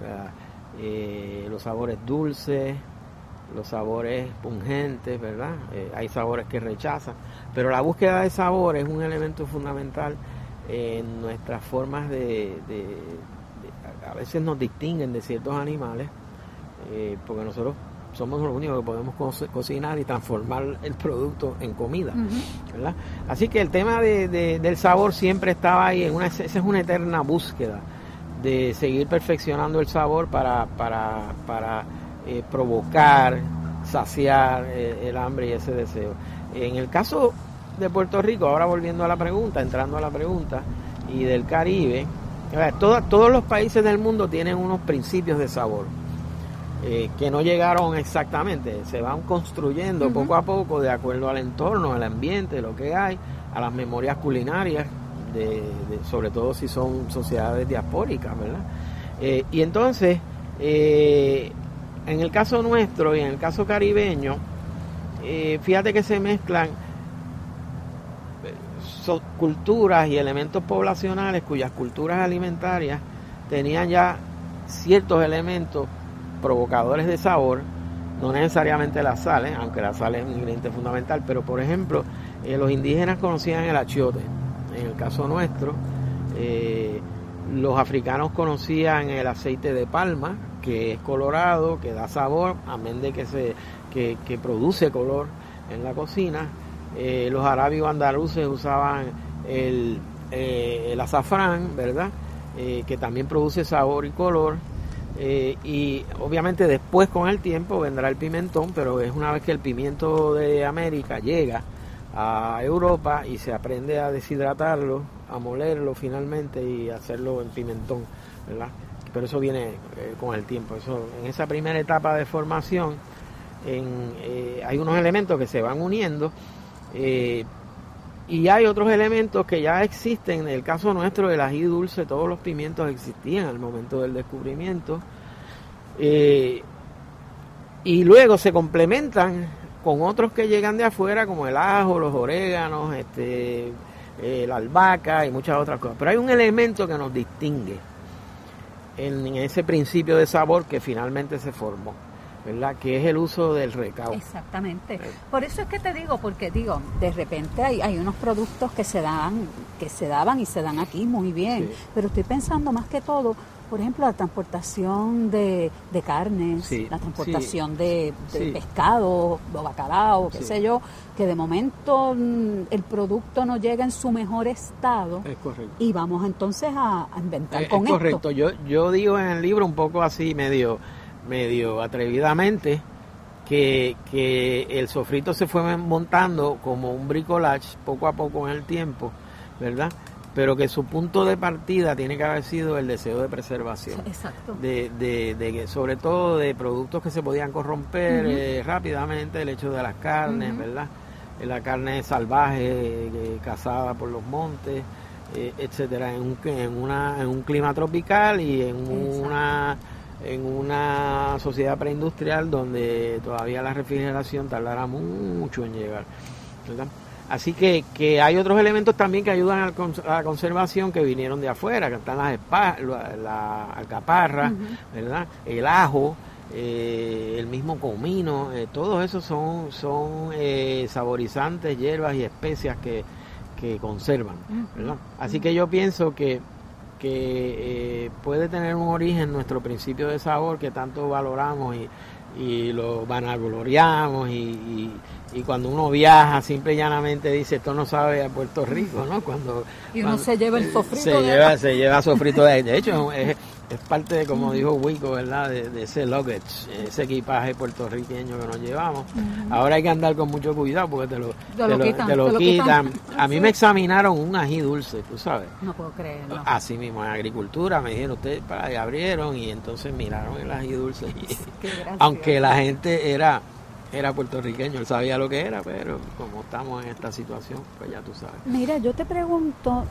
los sabores dulces, los sabores pungentes, ¿verdad? Hay sabores que rechazan, pero la búsqueda de sabor es un elemento fundamental en nuestras formas a veces nos distinguen de ciertos animales, porque nosotros somos los únicos que podemos cocinar y transformar el producto en comida, ¿verdad? Así que el tema del sabor siempre estaba ahí, esa es una eterna búsqueda de seguir perfeccionando el sabor para provocar, saciar el hambre y ese deseo. En el caso de Puerto Rico, ahora volviendo a la pregunta, entrando a la pregunta, y del Caribe, todos los países del mundo tienen unos principios de sabor que no llegaron exactamente, se van construyendo poco a poco de acuerdo al entorno, al ambiente, lo que hay, a las memorias culinarias, sobre todo si son sociedades diaspóricas, ¿verdad? Y entonces, en el caso nuestro y en el caso caribeño, fíjate que se mezclan culturas y elementos poblacionales cuyas culturas alimentarias tenían ya ciertos elementos provocadores de sabor, no necesariamente la sal, aunque la sal es un ingrediente fundamental, pero por ejemplo, los indígenas conocían el achiote, en el caso nuestro, los africanos conocían el aceite de palma, que es colorado, que da sabor, amén de que produce color en la cocina. Los arábigos andaluces usaban el azafrán, ¿verdad? Que también produce sabor y color. Y obviamente después con el tiempo vendrá el pimentón, pero es una vez que el pimiento de América llega a Europa y se aprende a deshidratarlo, a molerlo finalmente y hacerlo en pimentón, ¿verdad? Pero eso viene con el tiempo. Eso, en esa primera etapa de formación hay unos elementos que se van uniendo, y hay otros elementos que ya existen. En el caso nuestro, el ají dulce, todos los pimientos existían al momento del descubrimiento, y luego se complementan con otros que llegan de afuera, como el ajo, los oréganos, la albahaca y muchas otras cosas. Pero hay un elemento que nos distingue en ese principio de sabor que finalmente se formó, ¿verdad? Que es el uso del recao. Exactamente. Por eso es que te digo, porque de repente hay unos productos que se daban y se dan aquí muy bien, sí. Pero estoy pensando más que todo, por ejemplo, la transportación de carnes, sí, la transportación sí, de pescado, o bacalao, qué sé yo, que de momento el producto no llega en su mejor estado. Es correcto. Y vamos entonces a inventar con esto. Es correcto. Yo digo en el libro un poco así, medio atrevidamente, que el sofrito se fue montando como un bricolage poco a poco en el tiempo, ¿verdad? Pero que su punto de partida tiene que haber sido el deseo de preservación. Exacto. De sobre todo de productos que se podían corromper rápidamente, el hecho de las carnes, ¿verdad? La carne salvaje, cazada por los montes, etcétera, en un clima tropical y en una sociedad preindustrial donde todavía la refrigeración tardará mucho en llegar, ¿verdad? Así que hay otros elementos también que ayudan a la conservación que vinieron de afuera, que están la alcaparra, ¿verdad? El ajo, el mismo comino, todos esos son saborizantes, hierbas y especias que conservan, ¿verdad? Así que yo pienso que puede tener un origen nuestro principio de sabor que tanto valoramos y lo vanagloriamos y cuando uno viaja simple y llanamente dice esto no sabe a Puerto Rico, ¿no? Cuando se lleva el sofrito se lleva sofrito de hecho es parte de, como dijo Wico, ¿verdad? De ese luggage, ese equipaje puertorriqueño que nos llevamos. Ahora hay que andar con mucho cuidado porque te lo quitan. A mí me examinaron un ají dulce, tú sabes. No puedo creerlo. Así mismo, en agricultura me dijeron, ustedes abrieron y entonces miraron el ají dulce. Aunque la gente era puertorriqueño, él sabía lo que era, pero como estamos en esta situación, pues ya tú sabes. Mira, yo te pregunto,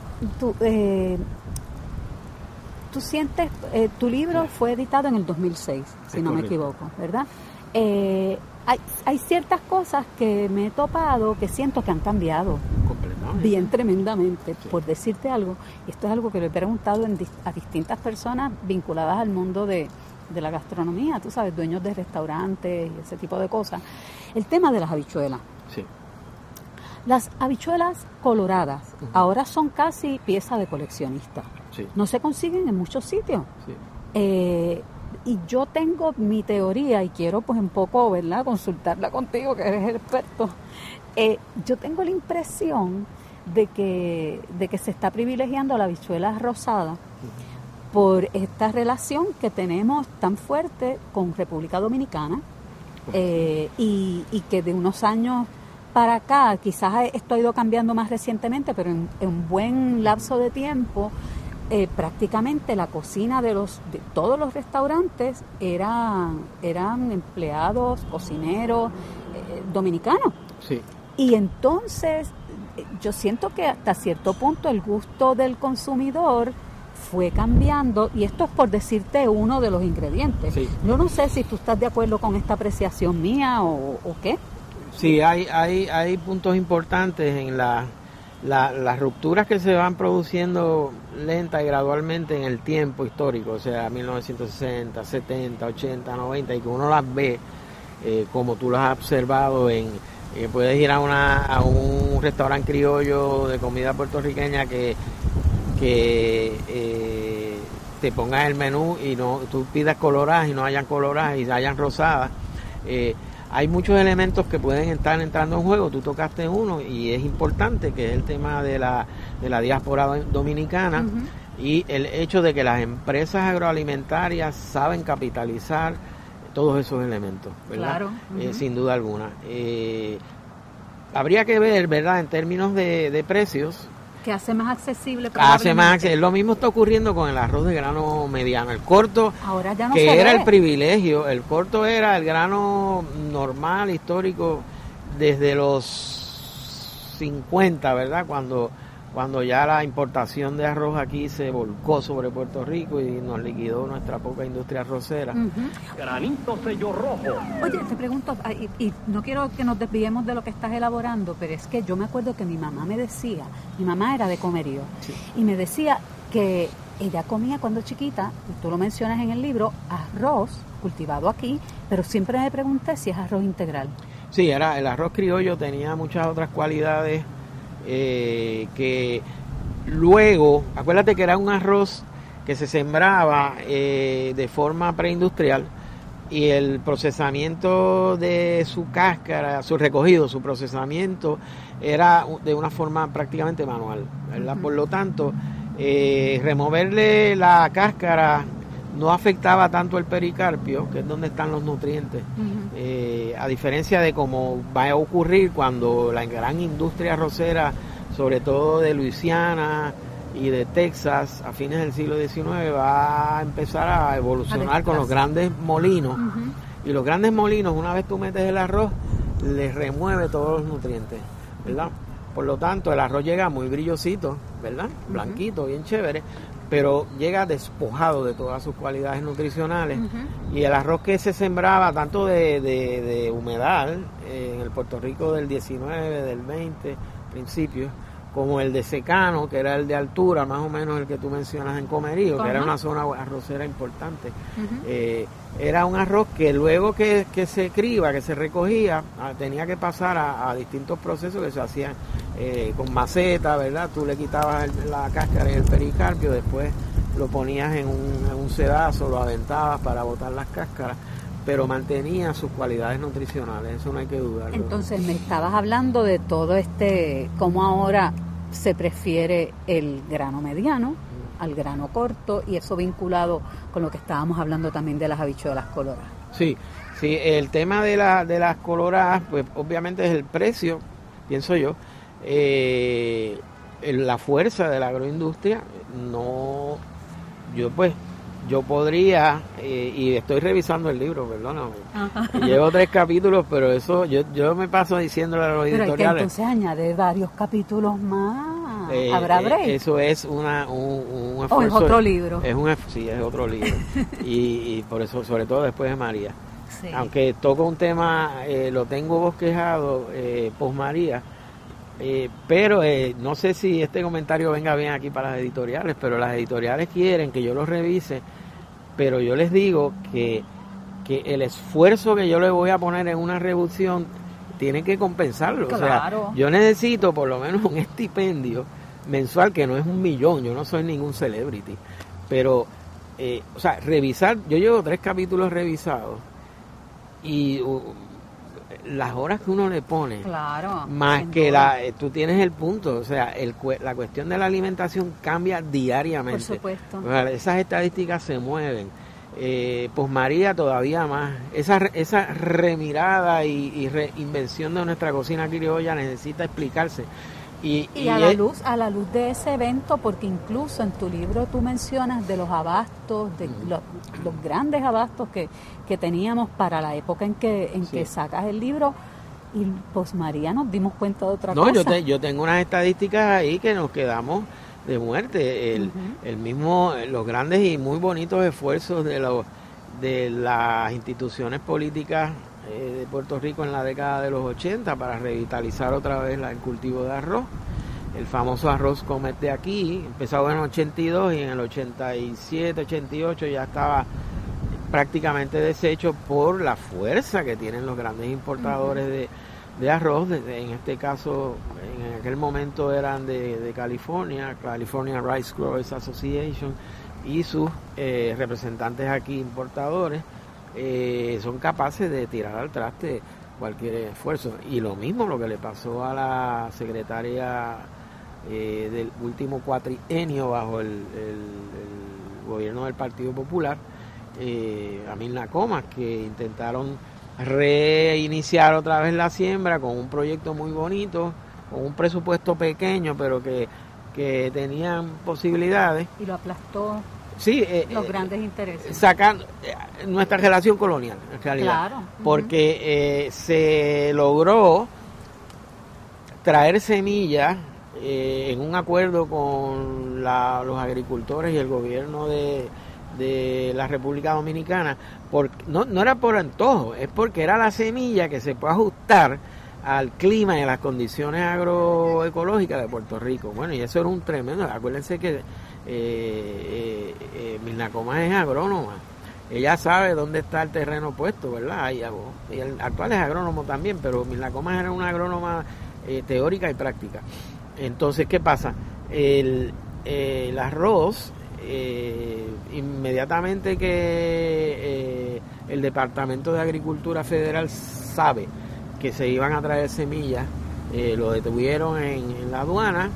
tú sientes, tu libro fue editado en el 2006, si no me equivoco, ¿verdad? Hay ciertas cosas que me he topado que siento que han cambiado bien tremendamente. Sí. Por decirte algo, y esto es algo que le he preguntado a distintas personas vinculadas al mundo de la gastronomía, tú sabes, dueños de restaurantes y ese tipo de cosas. El tema de las habichuelas. Sí. Las habichuelas coloradas ahora son casi pieza de coleccionista. Sí. No se consiguen en muchos sitios. Sí. Y yo tengo mi teoría y quiero pues un poco, ¿verdad?, consultarla contigo, que eres el experto. Yo tengo la impresión de que se está privilegiando la habichuela rosada por esta relación que tenemos tan fuerte con República Dominicana, y que de unos años para acá, quizás esto ha ido cambiando más recientemente, pero en un buen lapso de tiempo, prácticamente la cocina de todos los restaurantes eran empleados, cocineros dominicanos. Sí. Y entonces yo siento que hasta cierto punto el gusto del consumidor fue cambiando, y esto es por decirte uno de los ingredientes. Sí. Yo no sé si tú estás de acuerdo con esta apreciación mía o qué. Sí, hay puntos importantes en las rupturas que se van produciendo lenta y gradualmente en el tiempo histórico, o sea, 1960, 70, 80, 90, y que uno las ve como tú las has observado puedes ir a un restaurante criollo de comida puertorriqueña que te pongas el menú y no tú pidas coloradas y no hayan coloradas y hayan rosadas. Hay muchos elementos que pueden estar entrando en juego. Tú tocaste uno y es importante, que es el tema de la diáspora dominicana. Y el hecho de que las empresas agroalimentarias saben capitalizar todos esos elementos, ¿verdad? Claro. Sin duda alguna. Habría que ver, ¿verdad?, en términos de precios. Que hace más accesible. Lo mismo está ocurriendo con el arroz de grano mediano. El corto, ahora ya no que se era ve. El privilegio, el corto era el grano normal, histórico, desde los 50, ¿verdad? Cuando ya la importación de arroz aquí se volcó sobre Puerto Rico y nos liquidó nuestra poca industria arrocera. Granito sello rojo. Oye, te pregunto, y no quiero que nos desviemos de lo que estás elaborando, pero es que yo me acuerdo que mi mamá era de Comerío, sí, y me decía que ella comía cuando chiquita, y tú lo mencionas en el libro, arroz cultivado aquí, pero siempre me pregunté si es arroz integral. Sí, el arroz criollo tenía muchas otras cualidades que luego, acuérdate que era un arroz que se sembraba de forma preindustrial, y el procesamiento de su cáscara, su recogido, su procesamiento era de una forma prácticamente manual, ¿verdad? Por lo tanto, removerle la cáscara no afectaba tanto el pericarpio, que es donde están los nutrientes, a diferencia de cómo va a ocurrir cuando la gran industria arrocera, sobre todo de Luisiana y de Texas, a fines del siglo XIX, va a empezar a evolucionar con los grandes molinos. Y los grandes molinos, una vez tú metes el arroz, les remueve todos los nutrientes, ¿verdad? Por lo tanto, el arroz llega muy brillosito, ¿verdad? Blanquito, bien chévere, pero llega despojado de todas sus cualidades nutricionales. Y el arroz que se sembraba tanto de humedad en el Puerto Rico del 19, del 20 principios, como el de secano, que era el de altura, más o menos el que tú mencionas en Comerío, que era una zona arrocera importante. Era un arroz que luego que se criba, que se recogía, tenía que pasar a distintos procesos que se hacían con maceta, ¿verdad? Tú le quitabas la cáscara y el pericarpio, después lo ponías en un sedazo, lo aventabas para botar las cáscaras, pero mantenía sus cualidades nutricionales, eso no hay que dudarlo. Entonces me estabas hablando de todo cómo ahora se prefiere el grano mediano al grano corto, y eso vinculado con lo que estábamos hablando también de las habichuelas coloradas. Sí, el tema de las coloradas, pues obviamente es el precio, pienso yo. La fuerza de la agroindustria, yo podría, y estoy revisando el libro, perdóname, llevo 3 capítulos, pero eso yo me paso diciéndole a los editoriales. Pero hay que entonces añade varios capítulos más, ¿habrá break? Eso es un esfuerzo. ¿O es otro libro? Sí, es otro libro, y por eso, sobre todo después de María. Sí. Aunque toco un tema, lo tengo bosquejado, post María, pero no sé si este comentario venga bien aquí para las editoriales, pero las editoriales quieren que yo los revise, pero yo les digo que el esfuerzo que yo le voy a poner en una reducción tiene que compensarlo. Claro. O sea, yo necesito por lo menos un estipendio mensual que no es $1,000,000, yo no soy ningún celebrity, pero revisar, yo llevo 3 capítulos revisados y las horas que uno le pone, claro, más que tú tienes el punto, o sea, la cuestión de la alimentación cambia diariamente. Por supuesto. O sea, esas estadísticas se mueven. Pues María todavía más. Esa remirada y reinvención de nuestra cocina criolla necesita explicarse. Y a la luz de ese evento, porque incluso en tu libro tú mencionas de los abastos, de los grandes abastos que teníamos para la época en que sacas el libro, y pues María nos dimos cuenta de otra cosa. No, yo tengo unas estadísticas ahí que nos quedamos de muerte. Los grandes y muy bonitos esfuerzos de las instituciones políticas de Puerto Rico en la década de los 80 para revitalizar otra vez el cultivo de arroz. El famoso arroz Comet de aquí, empezó en el 82 y en el 87, 88 ya estaba prácticamente deshecho por la fuerza que tienen los grandes importadores de arroz. En este caso, en aquel momento eran de California Rice Growers Association, y sus representantes aquí importadores son capaces de tirar al traste cualquier esfuerzo. Y lo mismo lo que le pasó a la secretaria del último cuatrienio bajo el gobierno del Partido Popular, a Mirna Comas, que intentaron reiniciar otra vez la siembra con un proyecto muy bonito, con un presupuesto pequeño, pero que tenían posibilidades. Y lo aplastó. Sí, los grandes intereses. Sacando nuestra relación colonial, en realidad. Claro. Porque se logró traer semillas en un acuerdo con los agricultores y el gobierno de la República Dominicana. No era por antojo, es porque era la semilla que se puede ajustar al clima y a las condiciones agroecológicas de Puerto Rico. Bueno, y eso era un tremendo. Acuérdense que Mirna Comas es agrónoma. Ella sabe dónde está el terreno puesto, ¿verdad? Y el actual es agrónomo también, pero Mirna Comas era una agrónoma teórica y práctica. Entonces, ¿qué pasa? El arroz, inmediatamente que el Departamento de Agricultura Federal sabe que se iban a traer semillas, lo detuvieron en la aduana,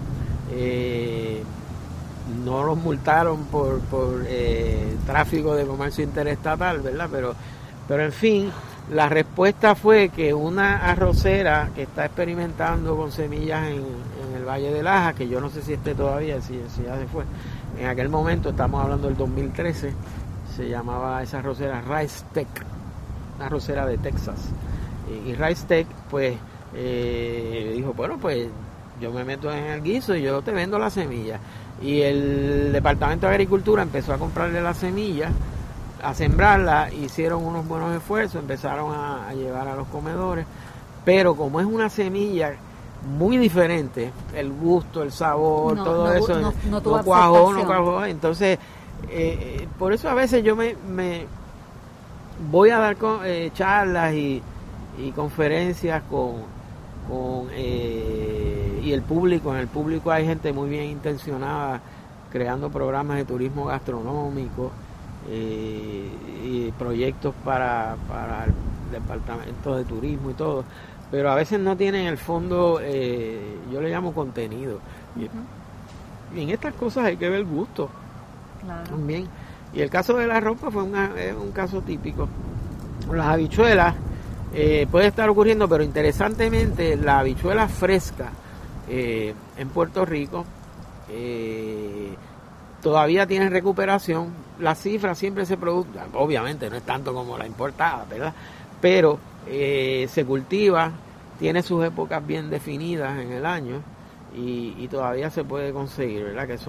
no los multaron por tráfico de comercio interestatal, ¿verdad? Pero en fin, la respuesta fue que una arrocera que está experimentando con semillas en el Valle de Laja, que yo no sé si esté todavía, si ya se fue, en aquel momento, estamos hablando del 2013, se llamaba esa arrocera Rice Tech, una arrocera de Texas. Y Rice Tech, pues, dijo, bueno, pues yo me meto en el guiso y yo te vendo la semilla. Y el Departamento de Agricultura empezó a comprarle la semilla, a sembrarla, hicieron unos buenos esfuerzos, empezaron a llevar a los comedores, pero como es una semilla muy diferente, el gusto, el sabor, todo eso, no cuajó, entonces, por eso a veces yo me voy a dar charlas y conferencias y el público. En el público hay gente muy bien intencionada creando programas de turismo gastronómico y proyectos para el departamento de turismo y todo, pero a veces no tienen el fondo, yo le llamo contenido. Y en estas cosas hay que ver gusto. Claro. Bien. Y el caso del arroz pues, es un caso típico. Las habichuelas puede estar ocurriendo, pero interesantemente la habichuela fresca en Puerto Rico todavía tiene recuperación. Las cifras siempre se producen, obviamente no es tanto como la importada, ¿verdad? Pero se cultiva, tiene sus épocas bien definidas en el año y todavía se puede conseguir, ¿verdad? Que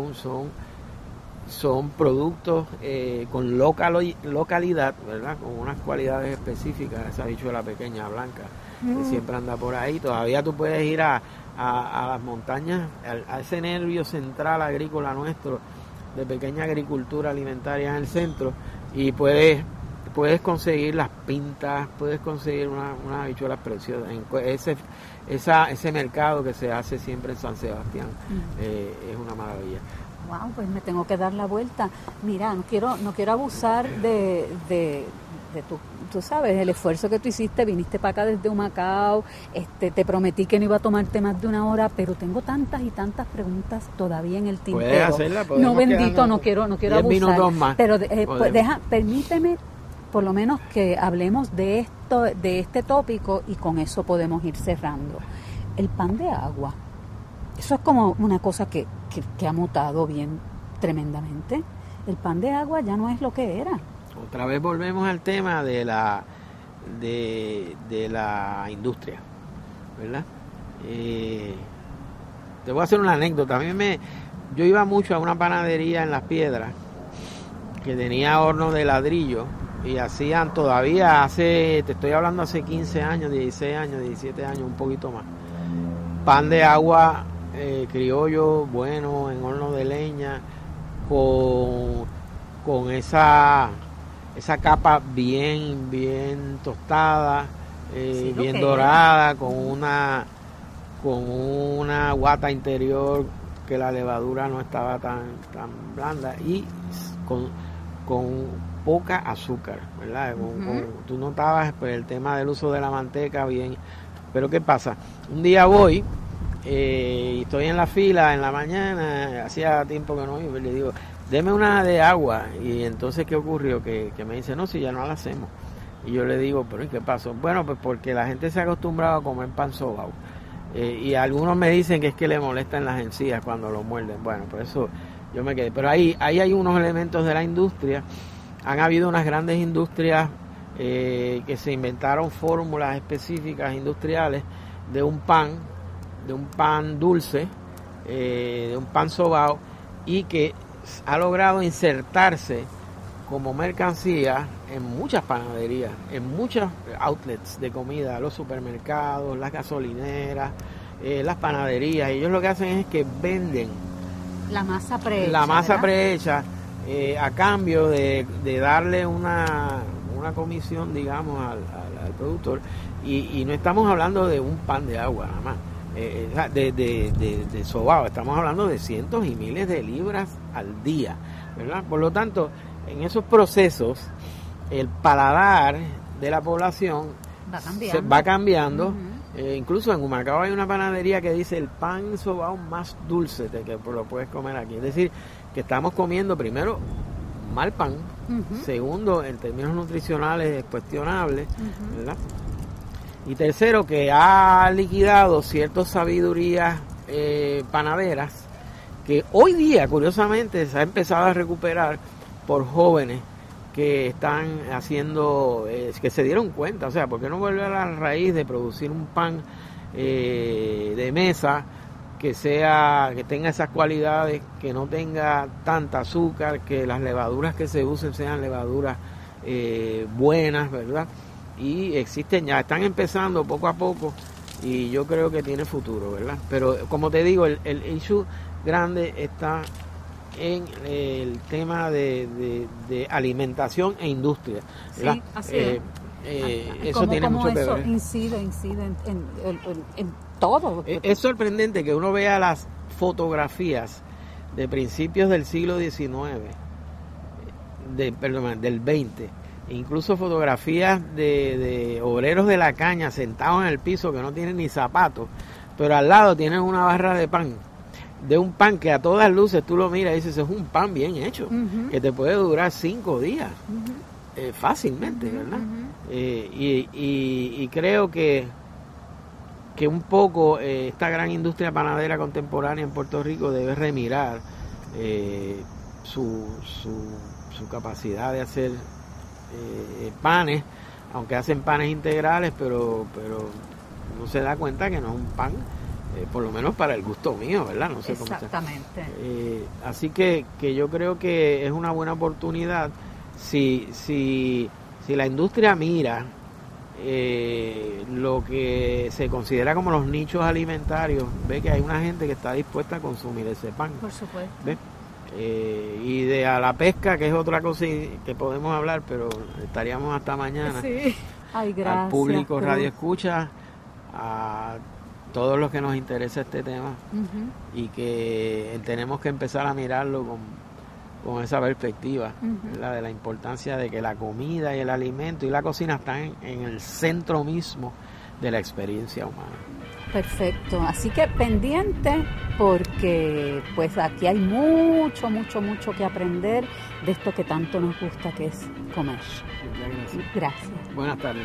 son productos con localidad, ¿verdad? Con unas cualidades específicas, esa habichuela pequeña, blanca, que siempre anda por ahí. Todavía tú puedes ir a las montañas, a ese nervio central agrícola nuestro, de pequeña agricultura alimentaria en el centro, y puedes conseguir las pintas, puedes conseguir unas habichuelas preciosas. Ese mercado que se hace siempre en San Sebastián es una maravilla. Wow, pues me tengo que dar la vuelta. Mira, no quiero abusar de tú sabes, el esfuerzo que tú hiciste, viniste para acá desde Humacao, te prometí que no iba a tomarte más de una hora, pero tengo tantas y tantas preguntas todavía en el tintero. Puedes hacerla, no, bendito, no quiero abusar. Minutos más. Pero pues permíteme por lo menos que hablemos de este tópico y con eso podemos ir cerrando. El pan de agua. Eso es como una cosa que ha mutado bien tremendamente. El pan de agua ya no es lo que era. Otra vez volvemos al tema de la industria, ¿verdad? Te voy a hacer una anécdota. Yo iba mucho a una panadería en Las Piedras que tenía horno de ladrillo y hacían todavía te estoy hablando hace 15 años, 16 años, 17 años, un poquito más. Pan de agua criollo, bueno, en horno de leña, con esa capa bien tostada, sí, bien dorada, con una guata interior que la levadura no estaba tan blanda y con poca azúcar, ¿verdad? Tú notabas pues, el tema del uso de la manteca bien, pero ¿qué pasa? Un día voy y estoy en la fila en la mañana, hacía tiempo que no iba, y le digo, deme una de agua. Y entonces, ¿qué ocurrió? Que me dice, no, si ya no la hacemos. Y yo le digo, ¿pero y qué pasó? Bueno, pues porque la gente se ha acostumbrado a comer pan sobao. Y algunos me dicen que es que le molestan las encías cuando lo muerden. Bueno, por eso yo me quedé. Pero ahí hay unos elementos de la industria. Han habido unas grandes industrias que se inventaron fórmulas específicas industriales de un pan dulce, de un pan sobao, y que ha logrado insertarse como mercancía en muchas panaderías, en muchos outlets de comida, los supermercados, las gasolineras, las panaderías. Ellos lo que hacen es que venden la masa prehecha, a cambio de darle una comisión, digamos, al productor. Y no estamos hablando de un pan de agua nada más. De sobao, estamos hablando de cientos y miles de libras al día, ¿verdad? Por lo tanto, en esos procesos el paladar de la población va cambiando. Incluso en Humacao hay una panadería que dice el pan sobao más dulce de que lo puedes comer aquí. Es decir, que estamos comiendo primero mal pan, segundo, en términos nutricionales es cuestionable, ¿verdad? Y tercero, que ha liquidado ciertas sabidurías panaderas que hoy día, curiosamente, se ha empezado a recuperar por jóvenes que están haciendo, que se dieron cuenta, o sea, ¿por qué no volver a la raíz de producir un pan de mesa que tenga esas cualidades, que no tenga tanta azúcar, que las levaduras que se usen sean levaduras buenas, ¿verdad? Y ya están empezando poco a poco y yo creo que tiene futuro, ¿verdad? Pero como te digo, el issue grande está en el tema de alimentación e industria, ¿verdad? Sí, así es. Eso tiene mucho que ver. ver. Incide en todo. Es sorprendente que uno vea las fotografías de principios del siglo XIX, del XX, incluso fotografías de obreros de la caña sentados en el piso que no tienen ni zapatos, pero al lado tienen una barra de pan. de un pan que a todas luces tú lo miras y dices, es un pan bien hecho, que te puede durar 5 días fácilmente, ¿verdad? Y creo que un poco esta gran industria panadera contemporánea en Puerto Rico debe remirar su capacidad de hacer panes, aunque hacen panes integrales, pero no se da cuenta que no es un pan, por lo menos para el gusto mío, ¿verdad? No sé exactamente. Así que yo creo que es una buena oportunidad si la industria mira lo que se considera como los nichos alimentarios, ve que hay una gente que está dispuesta a consumir ese pan. Por supuesto. ¿Ve? Y de a la pesca, que es otra cosa que podemos hablar, pero estaríamos hasta mañana. Sí. Ay, gracias, al público Cruz. Radio Escucha, a todos los que nos interesa este tema, y que tenemos que empezar a mirarlo con esa perspectiva, ¿verdad? De la importancia de que la comida y el alimento y la cocina están en el centro mismo de la experiencia humana. Perfecto, así que pendiente, porque pues aquí hay mucho que aprender de esto que tanto nos gusta, que es comer. Muchas gracias. Gracias. Buenas tardes.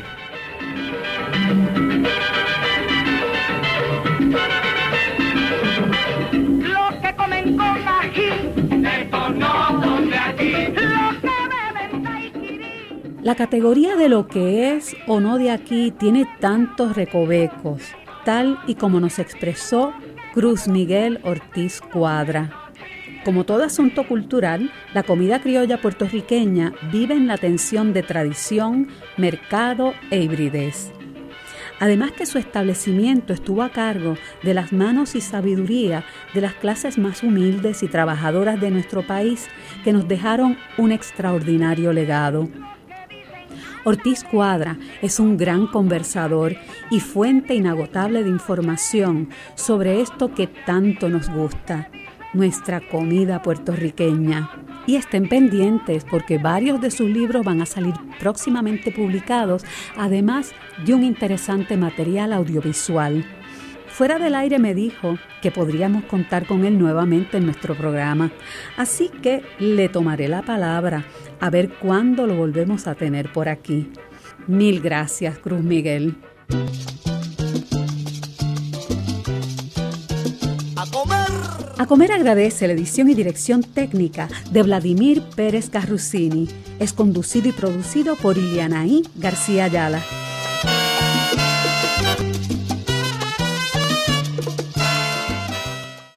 Los que comen con ají, estos no son de aquí. Los que beben daiquiri. La categoría de lo que es o no de aquí tiene tantos recovecos, tal y como nos expresó Cruz Miguel Ortiz Cuadra. Como todo asunto cultural, la comida criolla puertorriqueña vive en la tensión de tradición, mercado e hibridez. Además que su establecimiento estuvo a cargo de las manos y sabiduría de las clases más humildes y trabajadoras de nuestro país, que nos dejaron un extraordinario legado. Ortiz Cuadra es un gran conversador y fuente inagotable de información sobre esto que tanto nos gusta, nuestra comida puertorriqueña. Y estén pendientes, porque varios de sus libros van a salir próximamente publicados, además de un interesante material audiovisual. Fuera del aire me dijo que podríamos contar con él nuevamente en nuestro programa, así que le tomaré la palabra a ver cuándo lo volvemos a tener por aquí. Mil gracias, Cruz Miguel. A Comer agradece la edición y dirección técnica de Vladimir Pérez Carrucini. Es conducido y producido por Ilianaí García Ayala.